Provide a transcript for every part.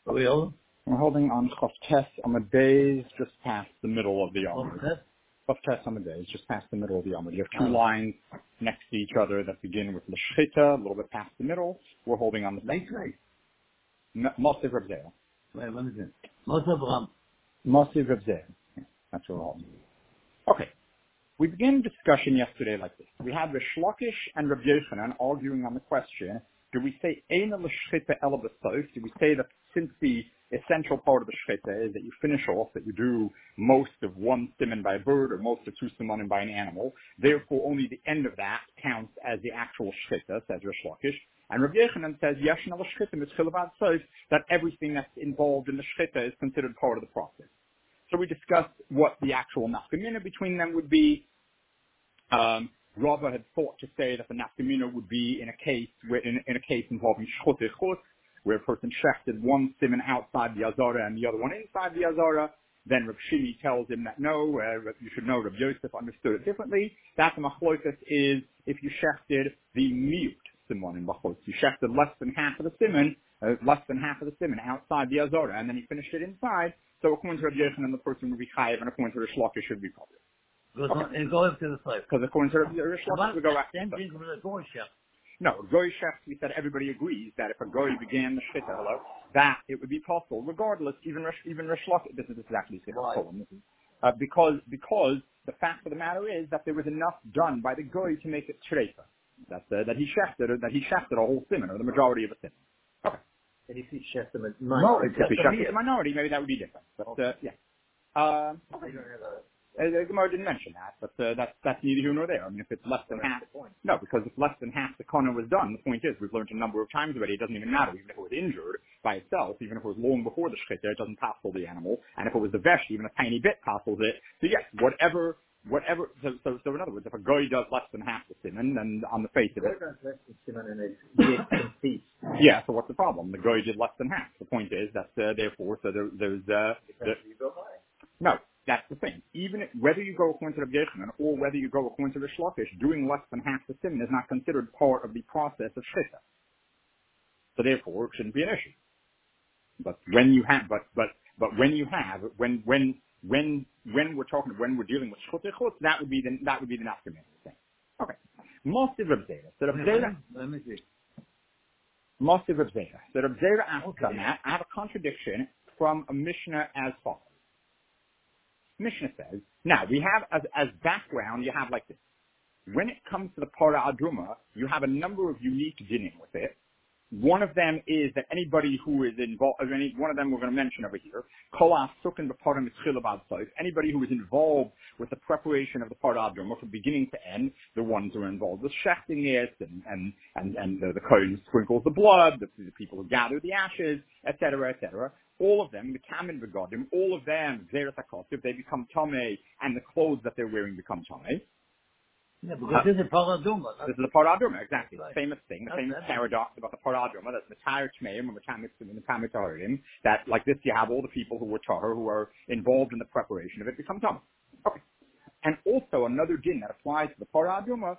Are we holding? We're holding on Chof Tes Amadeus, just past the middle of the Amud. Chof Tes Amadeus, just past the middle of the Amud. You have two lines next to each other that begin with L'Shchita, a little bit past the middle. We're holding on the second. Mosiv Reb Zera. Wait, what is it? Mosiv Reb Zera. That's what we're holding. Okay. We began discussion yesterday like this. We had Rish Lakish and Reb Yochanan arguing on the question, do we say Eina L'Shchita Ela B'Sof? Do we say that since the essential part of the Shchita is that you finish off, that you do most of one siman by a bird or most of two simanim by an animal, therefore only the end of that counts as the actual Shchita, says Rish Lakish. And Reb Yochanan says, Yeshna L'Shchita Mitzchil B'Ad Sof, that everything that's involved in the Shchita is considered part of the process. So we discussed what the actual nafkamina between them would be. Rava had thought to say that the nafkamina would be in a case in a case involving shchut echut, where a person shechted one siman outside the azara and the other one inside the azara. Then Reb Shimi tells him that no, you should know Reb Yosef understood it differently. That the machlokas is if you shechted the mute siman in bachos. You shechted less than half of the siman outside the azara, and then you finished it inside. So according to Reb Yochanan, the person would be chayiv, and according to Rish Lakish, should be public. It goes to the slave. Because according to Rish Lakish, we go back to the thing with a goy chef. No, goy chef, we said everybody agrees that if a goy began the shita, that it would be possible, regardless, even Rish Lakish, this is actually because the fact of the matter is that there was enough done by the goy to make it treifa. That he shefted a whole siman, or the majority of a siman. Okay. And if he shefted a minority, if he shefted a minority, maybe that would be different. But, yeah. Okay. The Gemara didn't mention that, but that's neither here nor there. I mean, if it's less than half, no, because if less than half the kana was done, the point is, we've learned a number of times already, it doesn't even matter, even if it was injured by itself, even if it was long before the shchita, it doesn't tassel the animal, and if it was the vesh, even a tiny bit tassels it. So yes, whatever, so in other words, if a guy does less than half the siman, then on the face of it, yeah, so what's the problem? The guy did less than half. The point is that, therefore, so there's no. That's the thing. Even whether you go according to Reb Yochanan or whether you go according to Rish Lakish, doing less than half the siman is not considered part of the process of shchita. So therefore, it shouldn't be an issue. But when you have, when we're dealing with shchut echut, that would be the nafkamina thing. Okay. Mosiv Reb Zera. So Reb Zera. Mosiv Reb Zera. So Reb Zera asks on that. I have a contradiction from a Mishnah as follows. Mishnah says, now we have as background, you have like this. When it comes to the Para Adruma, you have a number of unique dinim with it. One of them is that anybody who is involved, one of them we're going to mention over here, anybody who is involved with the preparation of the Para Adruma from beginning to end, the ones who are involved with shechting it, and the kohen sprinkles the blood, the people who gather the ashes, etc., etc. All of them, the kamen begodim, all of them, zeres hakosif, they become tamei, and the clothes that they're wearing become tamei. Yeah, because this is a paraduma. This is a paraduma, exactly. Right. The famous thing, the famous paradox about the paraduma, that's the Matayr Tmeim or Matayr Taharim, that like this you have all the people who were tahar, who are involved in the preparation of it, become tamei. Okay. And also another din that applies to the paraduma,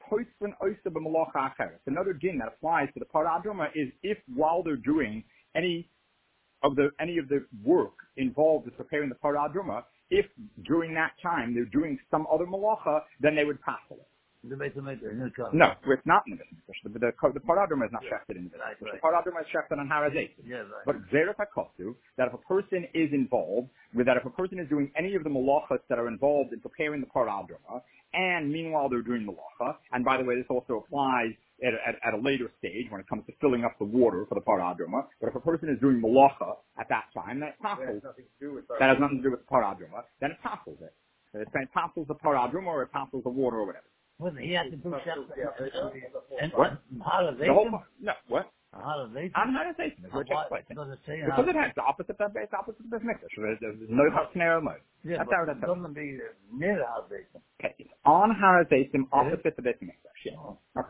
another din that applies to the paraduma is if while they're doing any of the work involved with preparing the paraduma, if during that time they're doing some other malacha, then they would passel it. No, it's not in the business. The paraduma is not shechted in the business. The paraduma is shechted on harazet. Yeah, right. But zeret hakosu, that if a person is involved with that, if a person is doing any of the malachas that are involved in preparing the paraduma, and meanwhile they're doing malacha, and by the way, this also applies at a later stage when it comes to filling up the water for the paraduma. But if a person is doing malacha at that time, then it passels. That has nothing to do with the paraduma. Then it passels it. It passels the paraduma or it passels the water or whatever. Well, he had to do and what? No, what? Holiday. On holiday. Because it has the opposite of base, opposite of this mixer. There's no snare mode. Yeah, that's but it doesn't be near the holiday. Okay, it's on holiday, opposite of this mixer. Yeah. Okay.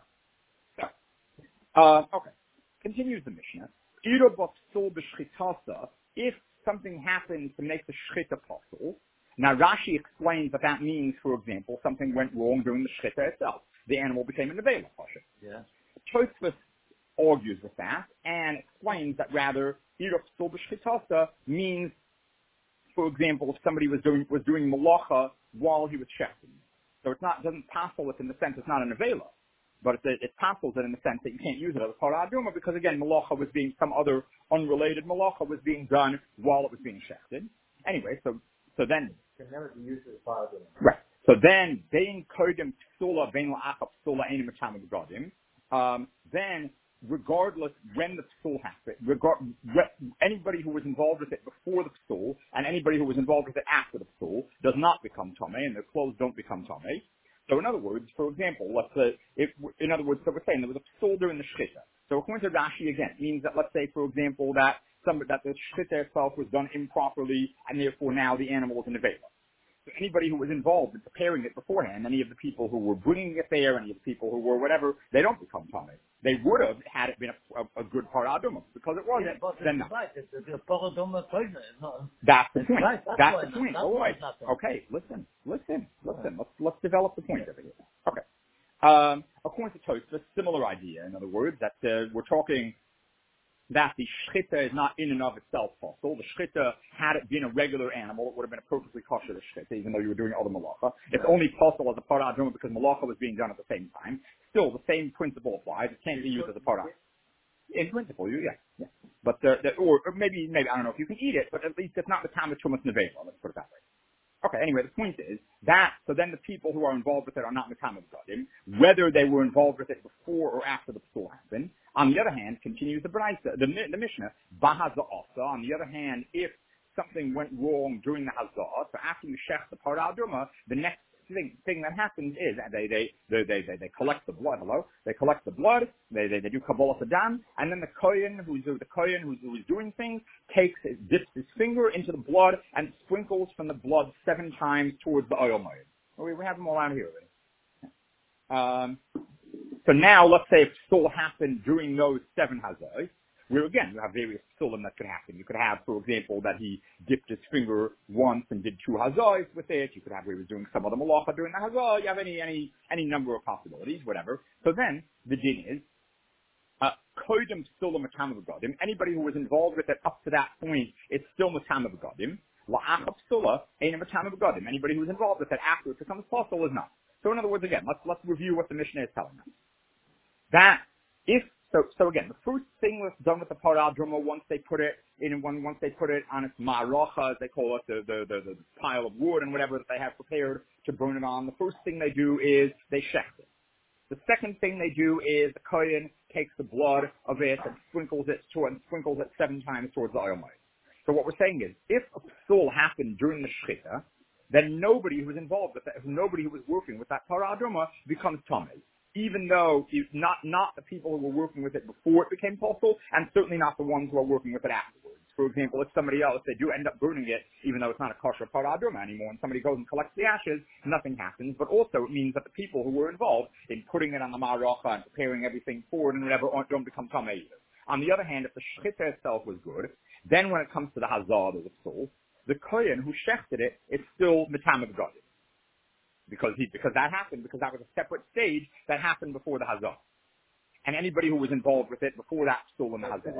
Okay. Continues the Mishnah. If something happens to make the shchita possible, now Rashi explains that means, for example, something went wrong during the shchita itself. The animal became an avela pasha. Yeah. Tosfos argues with that and explains that rather Ira Psul B'Shchitasa means, for example, if somebody was doing malacha while he was shechting. So it's not, doesn't passel it in the sense it's not an avela. But it passels it in the sense that you can't use it as a parah aduma because again, malacha was being, some other unrelated malacha was being done while it was being shechted. Anyway, so then. Can never be used as parah aduma. Right. So then, bein kodim psula, bein la'achap psula, ein macham begodim. Then, regardless when the psul happened, anybody who was involved with it before the psul and anybody who was involved with it after the psul does not become tamei, and their clothes don't become tamei. So in other words, for example, let's say, so we're saying there was a psul during the shchita. So according to Rashi again, it means that let's say, for example, that the shchita itself was done improperly, and therefore now the animal is in the vela. So anybody who was involved in preparing it beforehand, any of the people who were bringing it there, any of the people who were whatever, they don't become tamei. They would have had it been a good parah aduma because it wasn't. Yeah, Then no. right. It's a parah aduma poison. That's the point. Right. That's the point. All right. Okay, listen. Let's develop the point over here. Okay. According to Tosfos, similar idea. In other words, that we're talking that the shchita is not in and of itself possible. The shchita, had it been a regular animal, it would have been a perfectly kosher shchita, even though you were doing other malacha. It's only possible as a parah aduma because malacha was being done at the same time. Still, the same principle applies. It can't be used as a parah. In principle, yeah. But or maybe I don't know if you can eat it, but at least it's not the time of Chumas Nevela. Let's put it that way. Okay, anyway, the point is that, so then the people who are involved with it are not Mekam Begodim, whether they were involved with it before or after the psul happened. On the other hand, continues the Braisa, the Mishnah, Bahaza Asa. On the other hand, if something went wrong during the Hazah, so after you shech the Parah Aduma, the next thing that happens is that they collect the blood. They collect the blood. They do kabbalah sadam, and then the kohen who's doing things dips his finger into the blood and sprinkles from the blood 7 times towards the oil moed. We have them all out here already. So now let's say if psul happened during those 7 hazahs, where again, you have various psulim that could happen. You could have, for example, that he dipped his finger once and did 2 hazahs with it. You could have where he was doing some other malacha during the hazah. You have any number of possibilities, whatever. So then, the din is, kodim psulim matam begodim. Anybody who was involved with it up to that point, it's still matam begodim. La'achap psula, ain't matam begodim. Anybody who was involved with it after it becomes possible is not. So in other words, again, let's review what the Mishnah is telling us. That if so again, the first thing that's done with the parah aduma once they put it on its ma'aracha, as they call it, the pile of wood and whatever that they have prepared to burn it on, the first thing they do is they shecht it. The second thing they do is the kohen takes the blood of it and sprinkles it 7 times towards the oil moed. So what we're saying is, if a psul happened during the shchita, then nobody who was involved with that, nobody who was working with that parah aduma becomes tamei. Even though not the people who were working with it before it became possible, and certainly not the ones who are working with it afterwards. For example, if somebody else, they do end up burning it, even though it's not a kosher parah aduma anymore, and somebody goes and collects the ashes, nothing happens. But also it means that the people who were involved in putting it on the ma'aracha and preparing everything for it and whatever don't become tamei either. On the other hand, if the shchita itself was good, then when it comes to the hazah or the psul, the kohen who shechted it, it's still matam begodim. Because that happened, because that was a separate stage that happened before the hazah. And anybody who was involved with it before that psul and the hazah.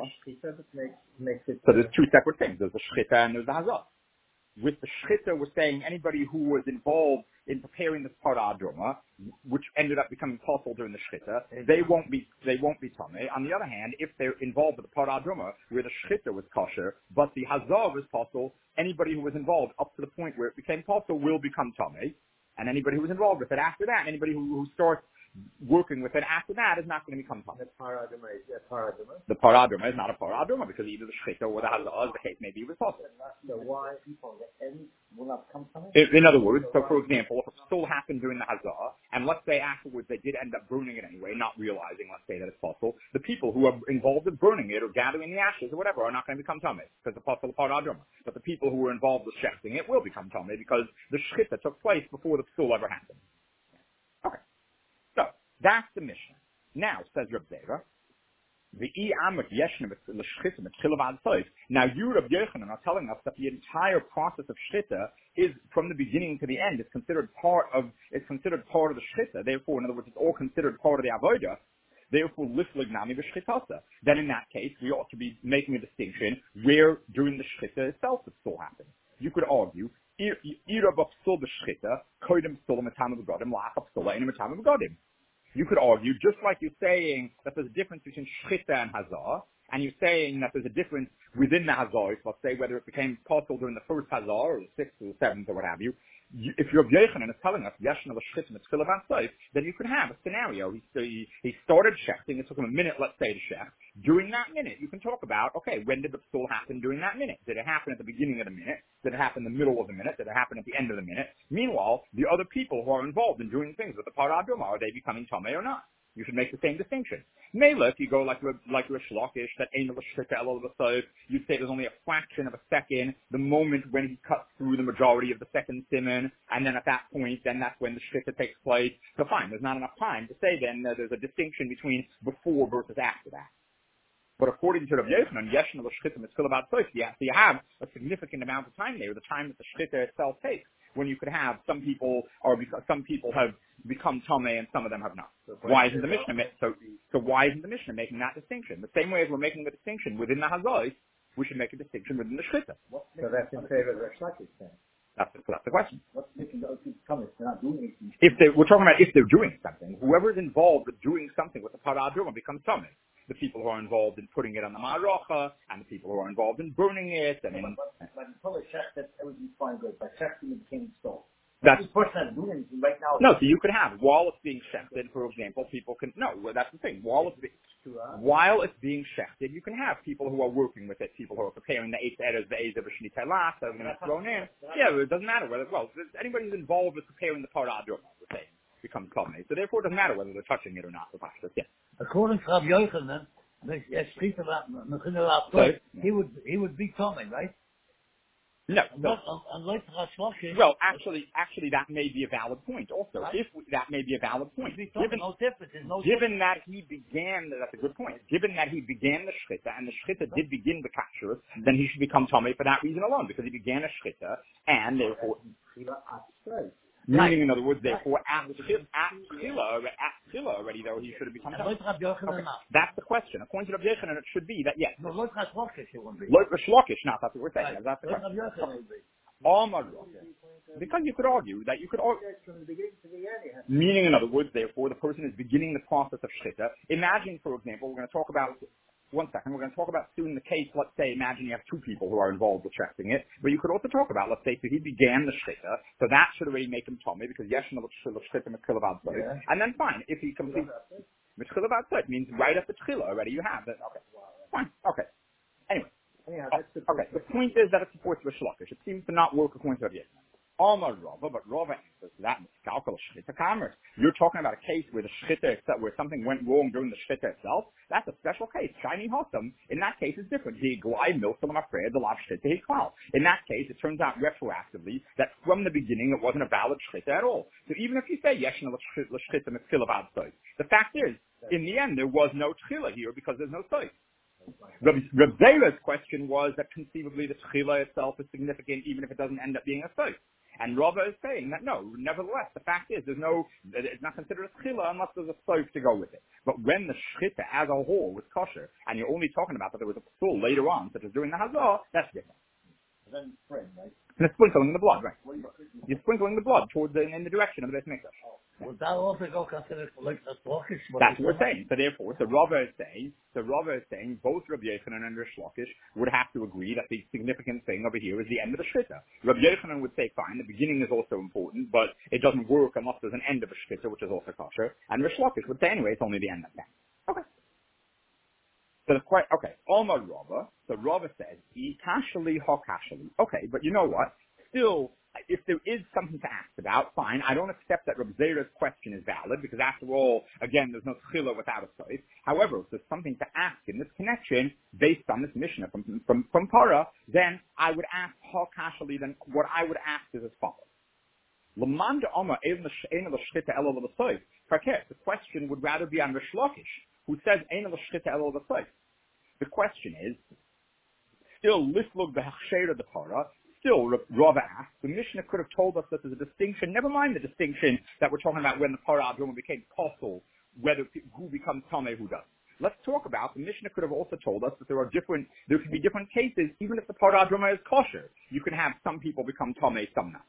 So there's 2 separate things. There's the shchita and there's the hazah. With the shchita, we're saying anybody who was involved in preparing this parah aduma, which ended up becoming possible during the shchita, they won't be tamei. On the other hand, if they're involved with the parah aduma, where the shchita was kosher, but the hazah was possible, anybody who was involved up to the point where it became possible will become tamei. And anybody who was involved with it after that, anybody who starts working with it after that is not going to become tamei. The parah aduma is a parah aduma? The parah aduma is not a parah aduma because either the shchita or the hazah, the case maybe was possible. So why people the end will not come tamei? In other words, so for example, if it still happened during the hazah, and let's say afterwards they did end up burning it anyway, not realizing, let's say, that it's possible, the people who are involved in burning it or gathering the ashes or whatever are not going to become tamei because it's possible parah aduma. But the people who were involved with shechting it will become tamei because the shchita took place before the psul ever happened. Okay. So, that's the Mishnah. Now, says Reb Zera, now you, Reb Yochanan, are telling us that the entire process of shchita is, from the beginning to the end, is considered part of the shchita. Therefore, in other words, it's all considered part of the avodah. therefore liflig nami b'shchitasa. Then in that case, we ought to be making a distinction where during the shchita itself it still happens. You could argue, ira b'psul b'shchita, kodim psul m'tam b'godim, la'ach psul ein m'tam b'godim. You could argue, just like you're saying that there's a difference between shchita and hazah, and you're saying that there's a difference within the hazah, let's say whether it became possible during the first hazah or the sixth or the seventh or what have you, if Rabbi Yochanan is telling us Yeshna l'shchita mitzvah b'tzayif, then you could have a scenario. He started shechting. It took him a minute, let's say, to shecht. During that minute, you can talk about, okay, when did the psul happen during that minute? Did it happen at the beginning of the minute? Did it happen in the middle of the minute? Did it happen at the end of the minute? Meanwhile, the other people who are involved in doing things with the parah adumah, are they becoming tamei or not? You should make the same distinction. Mela, if you go like Rish Lakish, that ain't l'shchita elul b'tzayif, you say there's only a fraction of a second, the moment when he cuts through the majority of the second siman, and then at that point, then that's when the shchita takes place. So fine, there's not enough time to say then that there's a distinction between before versus after that. But according to Rabbi Yochanan, Yeshna l'shchita mitzvah b'tzayif, so you have a significant amount of time there, the time that the shchita itself takes, when you could have some people have become tamei and some of them have not. Why isn't the Mishnah so why isn't the Mishnah making that distinction? The same way as we're making the distinction within the hazai, we should make a distinction within the shchita. So that's in favor of Rish Lakish then. That's the question. What's making those people come if they're not doing anything? We're talking about if they're doing something. Whoever is involved with doing something with the parah adumah becomes tamei. The people who are involved in putting it on the ma'arocha, and the people who are involved in burning it, and but until they checked that everything's fine good, by checking it became installed. That's the person that's doing anything right now. No, so you could have, while it's being shechted, for example, people can, no, well, that's the thing, while it's being shechted, you can have people who are working with it, people who are preparing the eight eres, the eight of Shni Teilas, that are going to thrown in. Yeah, it doesn't matter whether, anybody who's involved with preparing the parah adumah, we're saying, becomes tamei. So therefore it doesn't matter whether they're touching it or not, yeah. According to Rabbi Yochanan, he would be tamei, right? No. Unless Rish well, actually, that may be a valid point. Also, right? That may be a valid point. Given that he began, that's a good point. Given that he began the shchita, and the shchita did begin the kashrus, then he should become tamei for that reason alone, because he began a shchita, and therefore. Meaning, in other words, therefore, at Tchila already, though, he should have become tamei. Okay. That's the question. According to Rabbi Yochanan, it should be that, yes. No, Rish Lakish it won't be. Rish Lakish, not that's what we're saying. Right. That's the question. Be. Because you could argue. Meaning, in other words, therefore, the person is beginning the process of shchita. Imagine, for example, we're going to talk about soon the case, let's say, imagine you have two people who are involved with shechting it, but you could also talk about, let's say, so he began the shchita, so that should already make him tamei, because yeshna l'shchita mitzvah b'tzayif, and then fine, if he completes mitzvah b'tzayif, means right at the tchila already you have that, okay, fine, okay. Anyway, the point is that it supports Rish Lakish. It seems to not work according to Rabbi Yochanan. Amar Rava, but Rava answers that miskalkal shchita kamers. You're talking about a case where the shchita, where something went wrong during the shchita itself. That's a special case. Shiny hossam. In that case, it's different. The glide milsam afraid the lav shchita hiklal. In that case, it turns out retroactively that from the beginning it wasn't a valid shchita at all. So even if you say yeshna l'shchita mitzvah b'tzayif, the fact is, in the end, there was no tchila here because there's no tzayif. Rabbi Zera's question was that conceivably the tchila itself is significant even if it doesn't end up being a tzayif. And Rava is saying that no, nevertheless, the fact is it's not considered a tchila unless there's a tzayif to go with it. But when the shchita as a whole was kosher, and you're only talking about that there was a psul later on, such as during the hazah, that's different. Then spring, right? And it's sprinkling the blood, right? You're sprinkling the blood towards in the direction of the Beis Mikdash. Would that also go considered like Rish Lakish? That's what we're saying. So therefore, Rava is saying both Rabbi Yochanan and Rish Lakish would have to agree that the significant thing over here is the end of the shchita. Rabbi Yochanan would say, fine, the beginning is also important, but it doesn't work unless there's an end of a shchita, which is also kosher. And Rish Lakish would say, anyway, it's only the end of that. Okay. So the quite okay. Omar Rava. So Rava says, "Kashali ha kashali." Okay, but you know what? Still, if there is something to ask about, fine. I don't accept that Reb Zera's question is valid because, after all, again, there's no tchila without a tzayif. However, if there's something to ask in this connection based on this Mishnah from Parah, then I would ask ha kashali. Then what I would ask is as follows. The question would rather be on Rish Lakish, who says the question is still lislug b'hachshera the Torah. Still, Rava asks, the Mishnah could have told us that there's a distinction. Never mind the distinction that we're talking about when the parah adumah became possible who becomes Tameh, who doesn't. Let's talk about, the Mishnah could have also told us that there could be different cases, even if the Parah Adroma is kosher. You can have some people become Tameh, some not.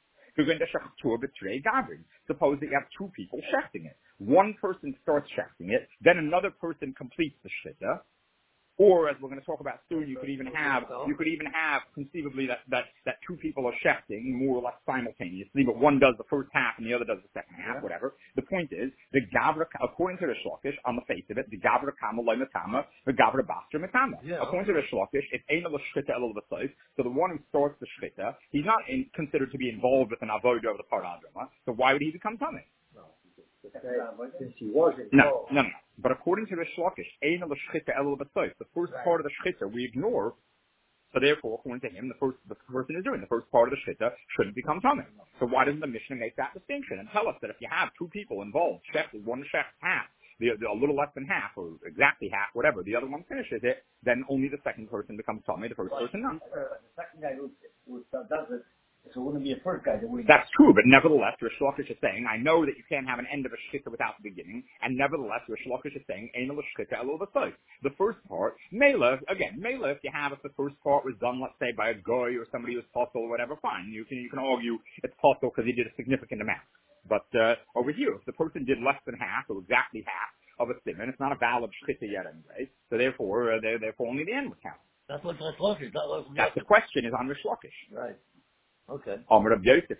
Suppose that you have two people shechting it. One person starts shechting it, then another person completes the shechita. Or, as we're going to talk about soon, you could even have conceivably that two people are shechting more or less simultaneously, but one does the first half and the other does the second half, whatever. The point is, the Gavra, according to the Shlokish, on the face of it, the Gavra Kama Loy Matama, the Gavra Bastra Matama. According to the Shlokish, if Eina L'Shchita Elul V'Soif, so the one who starts the Shchita, he's not considered to be involved with an avodah of the Parah Adroma, so why would he become Tameh? Since he was involved. No. But according to the Shlokish, Eina L'Shchita Elul V'Soif, the first part of the Shchita we ignore, so therefore, according to him, the person is doing the first part of the Shchita shouldn't become Tameh. So why doesn't the Mishnah make that distinction and tell us that if you have two people involved, one shecht half, a little less than half, or exactly half, whatever, the other one finishes it, then only the second person becomes Tameh, the first person not. The second guy who does it, so it wouldn't be a first guy. That's true, but nevertheless, Rish Lakish is saying, I know that you can't have an end of a shchita without the beginning, and nevertheless, Rish Lakish is saying, Ein l'shchita elul v'soif. The first part, Mela, if you have, if the first part was done, let's say, by a goy or somebody who's possible or whatever, fine. You can argue it's possible because he did a significant amount. But over here, if the person did less than half, or exactly half of a simon, it's not a valid shchita yet anyway, so therefore only the end would count. That's what Rish Lakish. That's the question is on Rish Lakish. Right. Okay. So Rav Yosef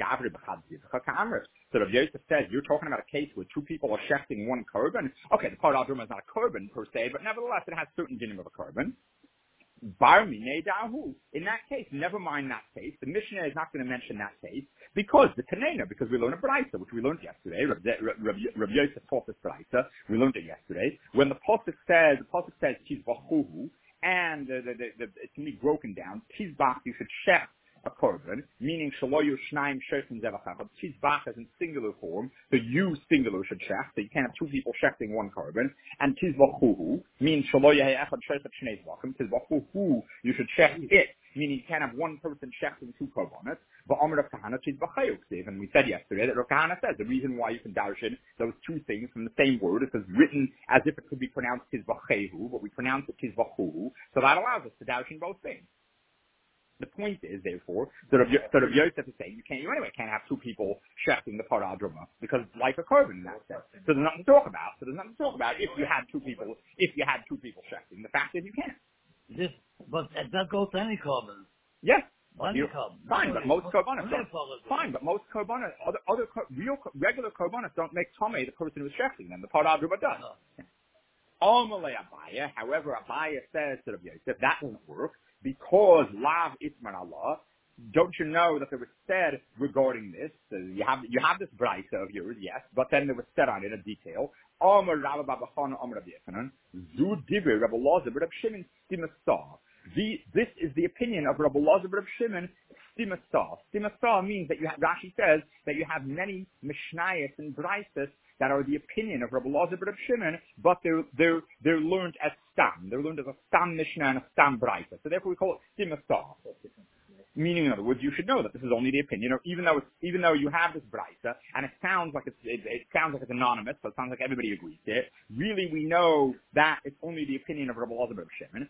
says, you're talking about a case where two people are shechting one korban. Okay, the Parah Adroma is not a korban per se, but nevertheless it has certain dinim of a korban. In that case, never mind that case. The Mishnah is not going to mention that case because we learned a Braisa, which we learned yesterday. Rav Yosef taught this Braisa. We learned it yesterday. When the Pasuk says Tizbachuhu, and it can be broken down, Tizbach, you should shech a korban, meaning shaloyu shnaim shechim zevachachad. Tizbach is in singular form, so you singular should shech, so you can't have two people shechting one korban. And tizbachuhu means shaloyu he'echad shechet shnei zvachim. Tizbachuhu, you should shech it, meaning you can't have one person shechting two korbanos. But Amar Rav Kahana tizbachayu ksiv, and we said yesterday that Rav Kahana says the reason why you can darshan those two things from the same word is written as if it could be pronounced tizbachehu, but we pronounce it tizbachuhu, so that allows us to darshan both things. The point is, therefore, that Rav Yosef is saying you can't have two people shechting the Parah Adroma because it's like a korban in that sense. So there's nothing to talk about. If you had two people shechting. The fact is you can't. But that goes to any korban. Yes. Fine, but most korbanos regular korbanos don't make tamei the person who's shechting them. The Parah Adroma does. However, Abaya says to Rav Yosef that doesn't work. Because Lav Itman Allah, don't you know that there was said regarding this? So you have this Braisa of yours, yes, but then there was said on it a detail. This is the opinion of Rabbi Elazar Reb Shimon. Stimasa means that Rashi says that you have many Mishnayos and Braisas that are the opinion of Rabbi Elazar Reb Shimon, but they're learned as Stam. They're learned as a Stam Mishnah and a Stam Braisa. So therefore we call it Stimasa. Meaning, in other words, you should know that this is only the opinion, or even though you have this Braisa, and it sounds like it's anonymous, so it sounds like everybody agrees to it. Really, we know that it's only the opinion of Rabbi Elazar Reb Shimon.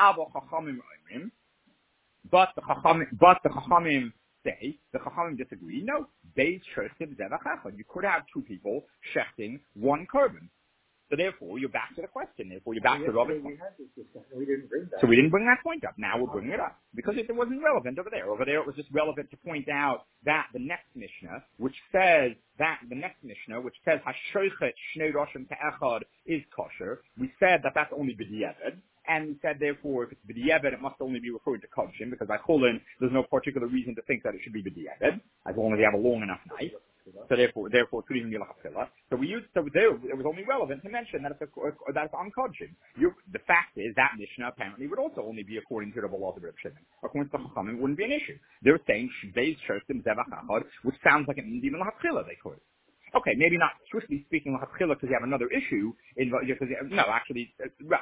But the Chachamim say, the Chachamim disagree. No, Beis Shechtim Zevach. You could have two people shechting one korban. So therefore, you're back to the question. Therefore, you're back to Robert. We didn't bring that. So we didn't bring that point up. Now we're bringing it up. Because it wasn't relevant over there. Over there, it was just relevant to point out that the next Mishnah, which says Hashoichet Shnei Roshim Te'echad is kosher, we said that that's only B'diavad. And we said, therefore, if it's B'diavad, it must only be referred to Kodshim, because by Chulin, there's no particular reason to think that it should be B'diavad, as long as you have a long enough knife. So therefore, it could even be L'chafila. So there, it was only relevant to mention that it's on Kodshim. The fact is, that Mishnah apparently would also only be according to Rabbi Elazar Reb Shimon. According to Chachamim, it wouldn't be an issue. They were saying, Shbeis Shirtim Zevach Achad, which sounds like it means even L'chafila they could. Okay, maybe not strictly speaking L'chafila because you have another issue. Okay.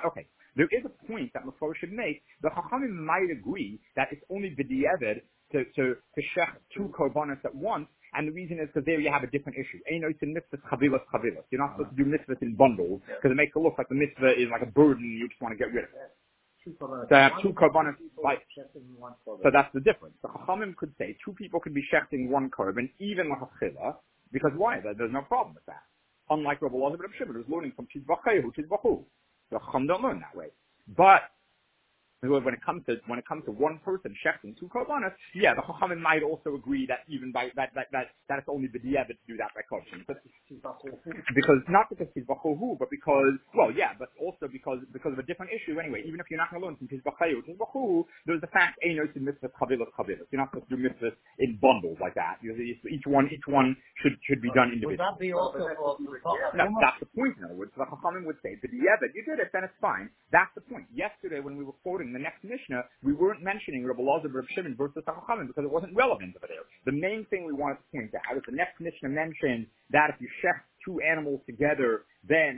there is a point that Mephosh should make. The Chachamim might agree that it's only b'di'evid to shech two korbanos at once, and the reason is because there you have a different issue. It's in mitzvahs chavilas. You're not supposed to do mitzvahs in bundles, because it makes it look like the mitzvah is like a burden you just want to get rid of it. So I have two korbanos, so that's the difference. The Chachamim could say two people could be shechting one korban, even like a chila, because why? There's no problem with that. Unlike Rabbi Elazar ben Shimon, who's learning from Tizbachehu. The Chacham don't learn that way. But when it comes to one person shechting two korbanos, yeah, the Chachamim might also agree that even by that it's only b'di'evid to do that by kodesh. Because not because Tizbachehu, but because but also because of a different issue anyway. Even if you're not going to learn from Tizbachehu, there's the fact Einos in mitzvahs chavilas. You're not supposed to do mitzvahs in bundles like that. Each one should be done individually. Would that be also No, that's the point. In other words, the Chachamim would say, b'di'evid, you did it, then it's fine. That's the point. Yesterday, when we were quoting the next Mishnah, we weren't mentioning Rabbi Elazar ben Shimon versus the Chachamim because it wasn't relevant over there. The main thing we wanted to point out is the next Mishnah mentioned that if you shech two animals together, then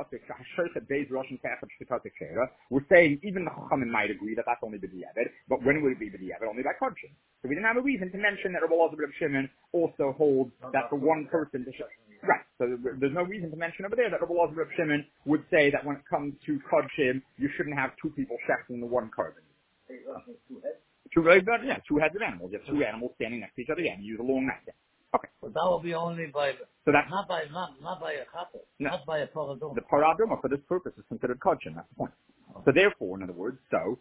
we're saying even the Chachamim might agree that that's only b'di'evid, but when would it be b'di'evid? Only by conscience. So we didn't have a reason to mention that Rabbi Elazar ben Shimon also holds that for one person to shech. Right. So there's no reason to mention over there that Rabbi Elazar ben Shimon would say that when it comes to kodshim, you shouldn't have two people shechting the one korban. Two heads of animals. You have two animals standing next to each other. Yeah, you use a long knife. Okay. But that will be only by not by a couple, not by a paradoma. The paradoma for this purpose is considered kodshim. That's the point. So therefore, in other words, so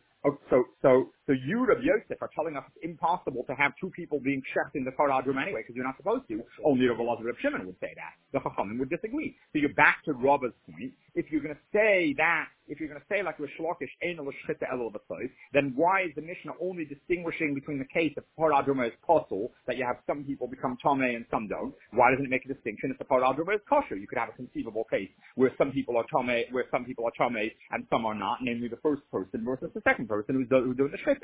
you, Rabbi Yosef, are telling us it's impossible to have two people being shecht in the paradoma anyway, because you're not supposed to. Only Rabbi Elazar ben Shimon would say that. The Chachamim would disagree. So you're back to Rabba's point. If you're going to say like Rish Lakish, Ein lo shchita elo b'tzayis, then why is the Mishnah only distinguishing between the case of paradoma is possible, that you have some people become tamei and some don't? Why doesn't it make a distinction if the paradoma is kosher? You could have a conceivable case where some people are tamei and some are not, namely the first person versus the second person who's doing the shchita.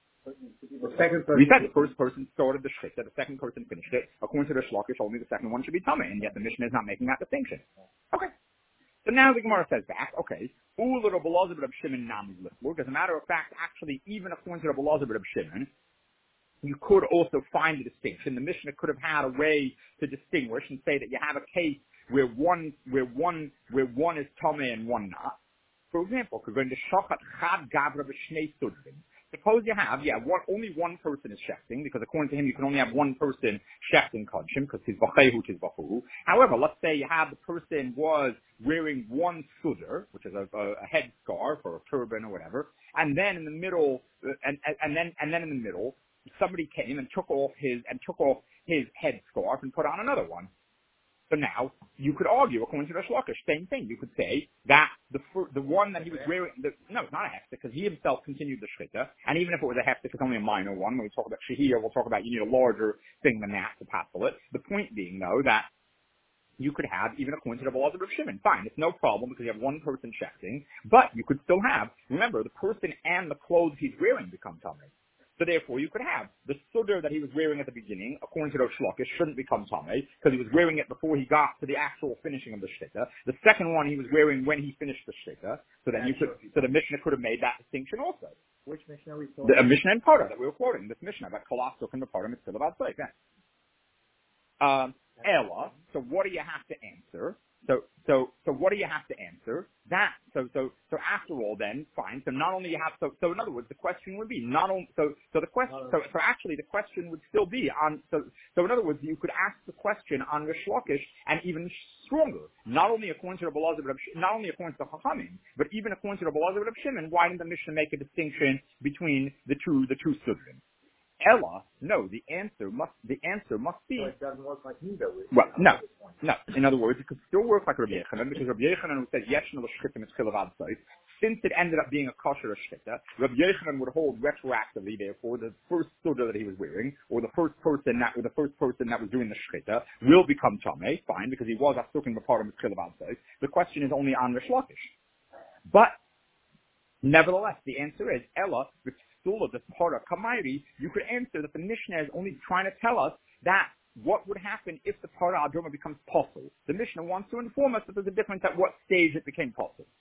We said the first person started the shchita, the second person finished it. According to the Shlokish, only the second one should be tamei, and yet the Mishnah is not making that distinction. Okay. So now the Gemara says back, okay, Ula Rabbi Elazar ben Shimon nami l'flug. As a matter of fact, actually, even according to Rabbi Elazar ben Shimon, you could also find a distinction. The Mishnah could have had a way to distinguish and say that you have a case where one is tamei and one not. For example, we're going to shochat chad gavra b'shnei sudrim. Suppose you have, only one person is shechting, because according to him you can only have one person shechting kodshim, because tizbachehu. However, let's say you have the person was wearing one sudr, which is a headscarf or a turban or whatever, and then in the middle, and then in the middle, somebody came and took off his headscarf and put on another one. So now, you could argue, according to Rish Lakish, same thing. You could say that the one that he was wearing, it's not a hefta, because he himself continued the shchita, and even if it was a hefta, it's only a minor one. When we talk about shehiyah, we'll talk about you need a larger thing than that to passel it. The point being, though, that you could have, even according to the Elazar ben Shimon, fine, it's no problem because you have one person shechting, but you could still have, remember, the person and the clothes he's wearing become tamei. So therefore, you could have the sudr that he was wearing at the beginning, according to Rosh Lakish, shouldn't become tamei because he was wearing it before he got to the actual finishing of the shchita. The second one he was wearing when he finished the shchita. So then the Mishnah could have made that distinction also. Which Mishnah are we talking? The Mishnah and Parah that we were quoting. This Mishnah about Kolosuk and the Parah Mitzvah about Tzayik. Ella. So what do you have to answer? So what do you have to answer? That so after all, then fine. So not only you have so in other words, the question would be not only actually the question would still be on so in other words, you could ask the question on Rish Lakish and even stronger. Not only according to Rabbi Elazar ben Shimon, not only according to the Chachamim, but even according to Rabbi Elazar ben Shimon, why didn't the Mishnah make a distinction between the two sudrim? Ella, no, the answer must be. So it doesn't work like me, though. Well, no. In other words, it could still work like Rabbi Yechanan, because Rabbi Yechanan who says yeshna l'shchita mitzchilav ad tzayis, since it ended up being a kosher shchita, Rabbi Yechanan would hold retroactively, therefore, the first sudar that he was wearing, or the first person that was doing the shchita, will become tamei, fine, because he was asuking the part of mitzchilav ad tzayis. The question is only on Rish Lakish. But nevertheless, the answer is Ella. Of this part of Kamairi, you could answer that the Mishnah is only trying to tell us that what would happen if the Parah Adroma becomes possible. The Mishnah wants to inform us that there's a difference at what stage it became possible.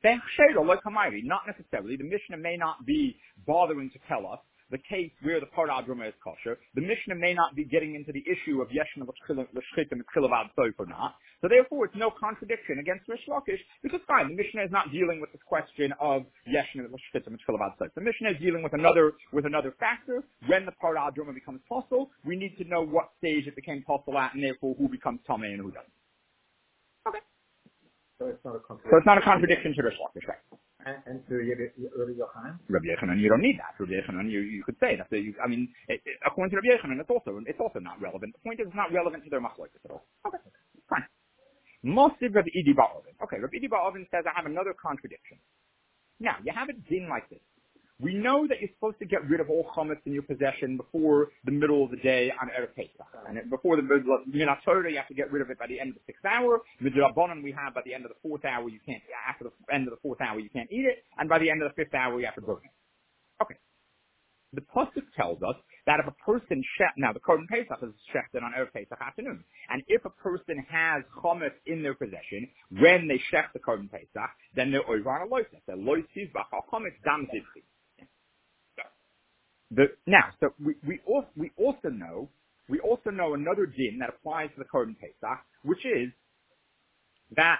Not necessarily. The Mishnah may not be bothering to tell us the case where the paradroma is kosher. The Mishnah may not be getting into the issue of yeshna l'shchitim l'chilavad soif or not. So therefore, it's no contradiction against Rish Lakish, because fine, the Mishnah is not dealing with this question of yeshna l'shchitim l'chilavad soif. The Mishnah is dealing with another factor. When the paradroma becomes possible, we need to know what stage it became possible at, and therefore who becomes tamei and who doesn't. Okay. So it's not a contradiction. So it's not a contradiction to Rish Lakish, right? And to Rabbi Yochanan? Rabbi Yochanan, you don't need that. Rabbi Yochanan, you could say that. According to Rabbi Yochanan, it's also not relevant. The point is, it's not relevant to their machlokes at all. Okay, fine. Mosiv Rabbi Idi Ba'ovin. Okay, Rabbi Idi Ba'ovin says, I have another contradiction. Now, you have a din like this. We know that you're supposed to get rid of all chametz in your possession before the middle of the day on Erev Pesach. And before the Minat Torah, you have to get rid of it by the end of the 6th hour. Midrabanan, we have by the end of the 4th hour, after the end of the 4th hour, you can't eat it. And by the end of the 5th hour, you have to burn it. Okay. The Pasuk tells us that if a person now the Korban Pesach is shechted on Erev Pesach afternoon. And if a person has chametz in their possession, when they shech the Korban Pesach, then they're over on a loisef. They're loisif b'cha chametz dam zivchi. So we also know another din that applies to the Korban Pesach, which is that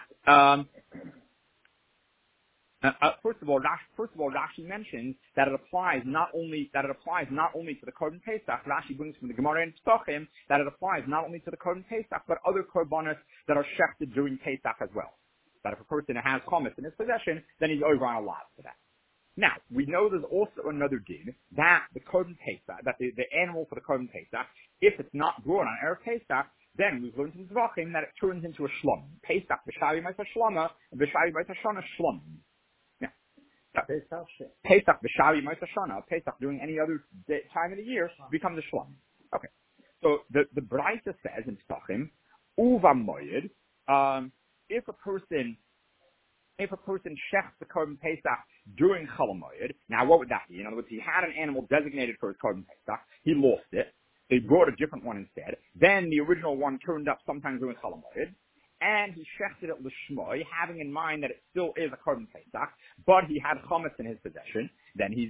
first of all, Rashi mentions that it applies not only to the Korban Pesach. Rashi brings from the Gemara in Psachim that it applies not only to the Korban Pesach but other korbanos that are shechted during Pesach as well. That if a person has chametz in his possession, then he's over on a lot for that. Now, we know there's also another din that the Korban Pesach, that the animal for the Korban Pesach, if it's not brought on Erev Pesach, then we've learned from Zvachim that it turns into a shlom. Pesach b'shavi ma'isa shlama, b'shavi ma'isa shana shlom. Yeah. Pesach b'shavi ma'isa shana, Pesach during any other time of the year becomes a shlom. Okay. So the Braisa says in Zvachim, uva moyed, if a person shechs the Korban Pesach during Chol Hamoed, now what would that be? In other words, he had an animal designated for his Korban Pesach, he lost it, they brought a different one instead, then the original one turned up sometime during Chol Hamoed, and he shechted it l'shmoi, having in mind that it still is a Korban Pesach, but he had chametz in his possession, then he's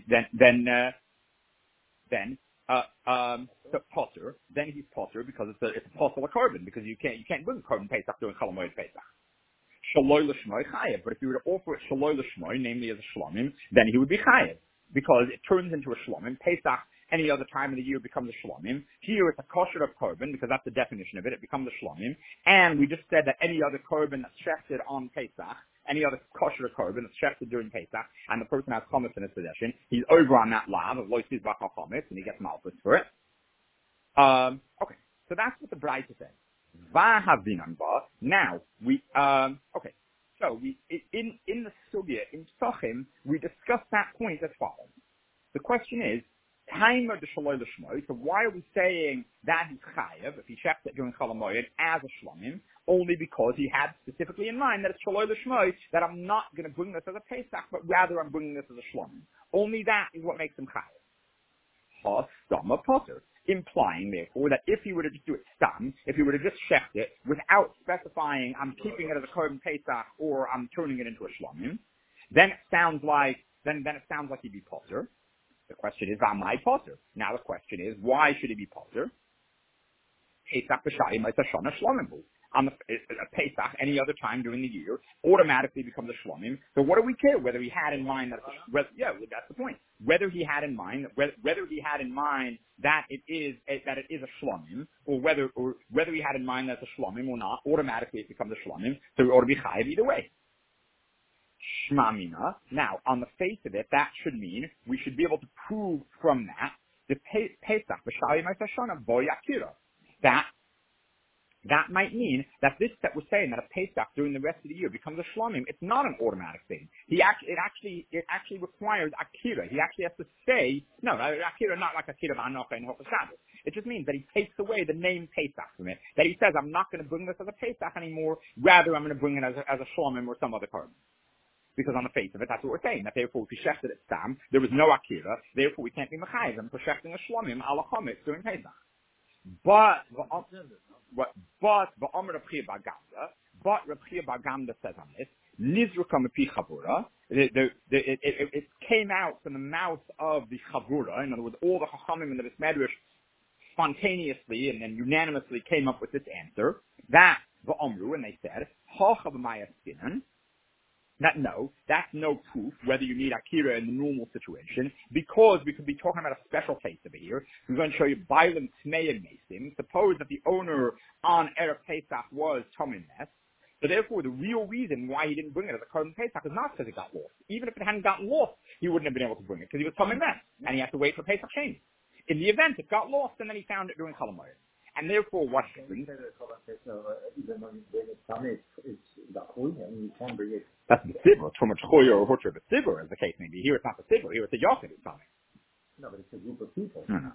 potter, then he's potter because it's a possible korban, because you can't bring Korban Pesach during Chol Hamoed Pesach. Shaloi l'shmoi chayev. But if you were to offer it shaloi l'shmoi, namely as a shlomim, then he would be chayev, because it turns into a shlomim. Pesach, any other time of the year, becomes a shlomim. Here it's a kosher of korban, because that's the definition of it. It becomes a shlomim. And we just said that any other korban that's shechted on Pesach, any other kosher of korban that's shechted during Pesach, and the person has chametz in his possession, he's over on that lav of loisiz b'achal chametz, and he gets malchus for it. Okay, so that's what the Braisa says. Now, so in the Sugya, in Psachim, we discussed that point as follows. The question is, Timer de Shaloi l'shmoi, so why are we saying that he's chayev, if he shechs it during Chol Hamoed, as a shlomim, only because he had specifically in mind that it's Shaloi l'shmoi, that I'm not going to bring this as a Pesach, but rather I'm bringing this as a shlomim. Only that is what makes him chayev. Ha-stama potter. Implying, therefore, that if he were to just do it stam, if he were to just shecht it without specifying I'm keeping it as a Korban Pesach or I'm turning it into a shlomim, then it sounds like he'd be potter. The question is, am I potter? Now the question is, why should he be potter? Pesach b'shayim ma'isa shana shlomim. On a Pesach, any other time during the year, automatically becomes a shlomim. So what do we care whether he had in mind that's the point. Whether he had in mind that it is a shlomim, or whether he had in mind that it's a shlomim or not, automatically it becomes a shlomim. So it ought to be chayiv either way. Shmamina. Now, on the face of it, that should mean we should be able to prove from that the Pesach b'shayim ma'isa shana bo yakira. That might mean that this that we're saying that a Pesach during the rest of the year becomes a shlomim. It's not an automatic thing. It actually requires akira. He actually has to say akira, not like akira v'anocha and Hilchos Shabbos. It just means that he takes away the name Pesach from it. That he says, I'm not going to bring this as a Pesach anymore. Rather, I'm going to bring it as a shlomim or some other korban. Because on the face of it, that's what we're saying. That therefore, if he shechted it stam, there was no akira. Therefore, we can't be mechayiv him for shechting a shlomim ala chametz during Pesach. But Reb Chia Bar Gamda says on this, Nizruka mepi chavura. It came out from the mouth of the chavura. In other words, all the chachamim in the Medrash spontaneously and unanimously came up with this answer. That v'omru, and they said, hacha b'maya skinan. That no, that's no proof whether you need akira in the normal situation, because we could be talking about a special case over here. I'm going to show you Bailam Tmeim Mesim. Suppose that the owner on Erev Pesach was Tomin Nes. So therefore, the real reason why he didn't bring it as a Korban Pesach is not because it got lost. Even if it hadn't gotten lost, he wouldn't have been able to bring it because he was Tomin Nes, and he had to wait for Pesach Sheni. In the event, it got lost, and then he found it during Chol Hamoed. And therefore, what happens? Even though you bring it from it's the Chuy, and you can bring it. That's the Sivur. Too much Chuy or Hutra, but Sivur, as the case may be. Here it's not the Sivur. Here it's a Yochid it's coming. No, but it's a group of people. No.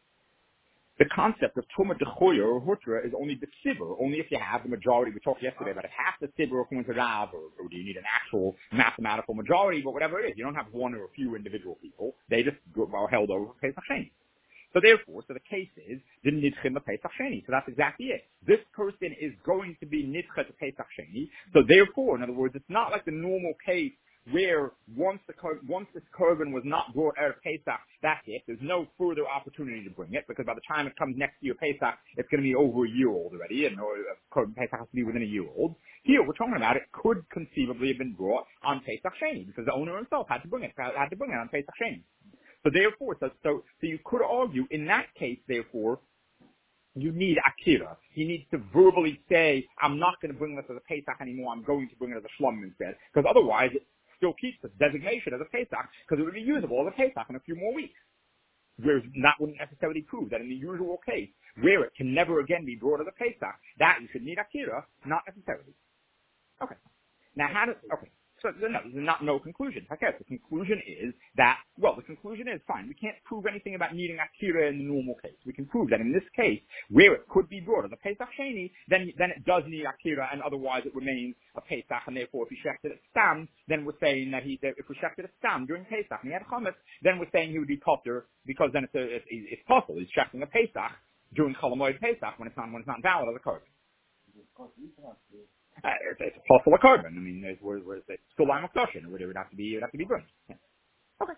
The concept of Tumah Dechoyer or Hutra is only the Sivur, only if you have the majority. We talked yesterday about if half the Sivur are going to Rav, or do you need an actual mathematical majority, but whatever it is. You don't have one or a few individual people. They just are held over for Pesach Sheni. So therefore, the case is the nidchim of Pesach Sheni. So that's exactly it. This person is going to be nidcha to Pesach Sheni. So therefore, in other words, it's not like the normal case where once this korban was not brought out of Pesach, that's it. There's no further opportunity to bring it, because by the time it comes next year Pesach, it's going to be over a year old already, and korban Pesach has to be within a year old. Here, we're talking about it could conceivably have been brought on Pesach Sheni, because the owner himself had to bring it on Pesach Sheni. So therefore, so you could argue in that case, therefore, you need akira. He needs to verbally say, I'm not going to bring this as a Pesach anymore, I'm going to bring it as a shlom instead. Because otherwise, it still keeps the designation as a Pesach, because it would be usable as a Pesach in a few more weeks. Whereas that wouldn't necessarily prove that in the usual case, where it can never again be brought as a Pesach, that you should need akira, not necessarily. Okay. Now so there's no conclusion. I guess the conclusion is fine. We can't prove anything about needing akira in the normal case. We can prove that in this case, where it could be brought as a Pesach Sheni, then it does need akira, and otherwise it remains a Pesach, and therefore if he shechted it stam, then we're saying that if we shechted it stam during Pesach and he had chametz, then we're saying he would be potter, because then it's possible. He's shechting a Pesach during Chol Hamoed Pesach when it's not valid as a korban. It's a possible korban. I mean, there's still lime akdoshin, or it would have to be burned. Yeah. Okay.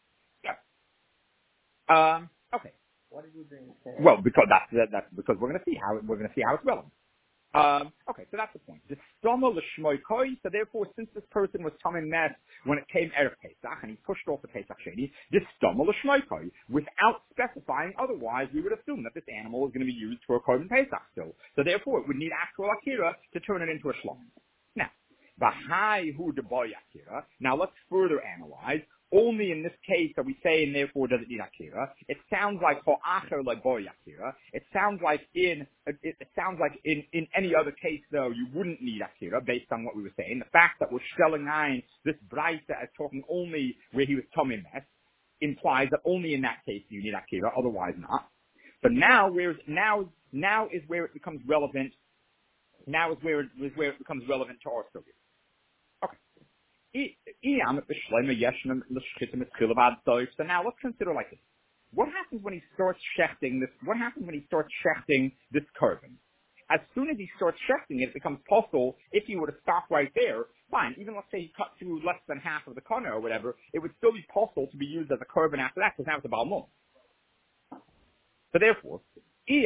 Yeah. Okay. What did you bring? Well, because that's because we're going to see how it's relevant. Okay, so that's the point. The stoma l'shmoi koi. So therefore, since this person was Tomin Nes when it came Erev Pesach and he pushed off the Pesach Sheni, this stoma l'shmoi koi, without specifying otherwise, we would assume that this animal is going to be used for a korban Pesach still. So therefore, it would need actual akira to turn it into a shlom. Now, b'hai hu deboy akira. Now let's further analyze. Only in this case are we saying, therefore, does it need akira? It sounds like ho'acher leboy akira. It sounds like in any other case, though, you wouldn't need akira based on what we were saying. The fact that we're shelling nine this braisa as talking only where he was Tomin Nes implies that only in that case you need akira, otherwise not. But now is where it becomes relevant. Now is where it becomes relevant to our story. So now let's consider like this. What happens when he starts shechting this korban? As soon as he starts shechting it, it becomes possible, if he were to stop right there, fine, even let's say he cut through less than half of the kana or whatever, it would still be possible to be used as a korban after that, because now it's a balmum. So therefore, if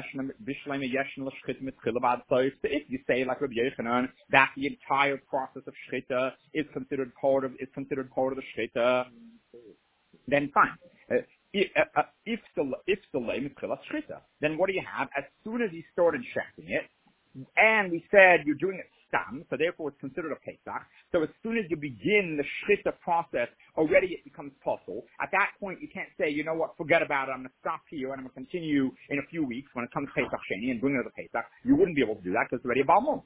you say like Rabbi Yochanan that the entire process of shchita is considered part of the shchita, then fine. If the lame is shchita, then what do you have? As soon as he started shechting it, and we said you're doing it stam, so therefore it's considered a Pesach. So as soon as you begin the shchita process, already it becomes possible. At that point, you can't say, you know what, forget about it, I'm going to stop here and I'm going to continue in a few weeks when it comes to Pesach Sheni and bring it as a Pesach. You wouldn't be able to do that because it's already a Balmum.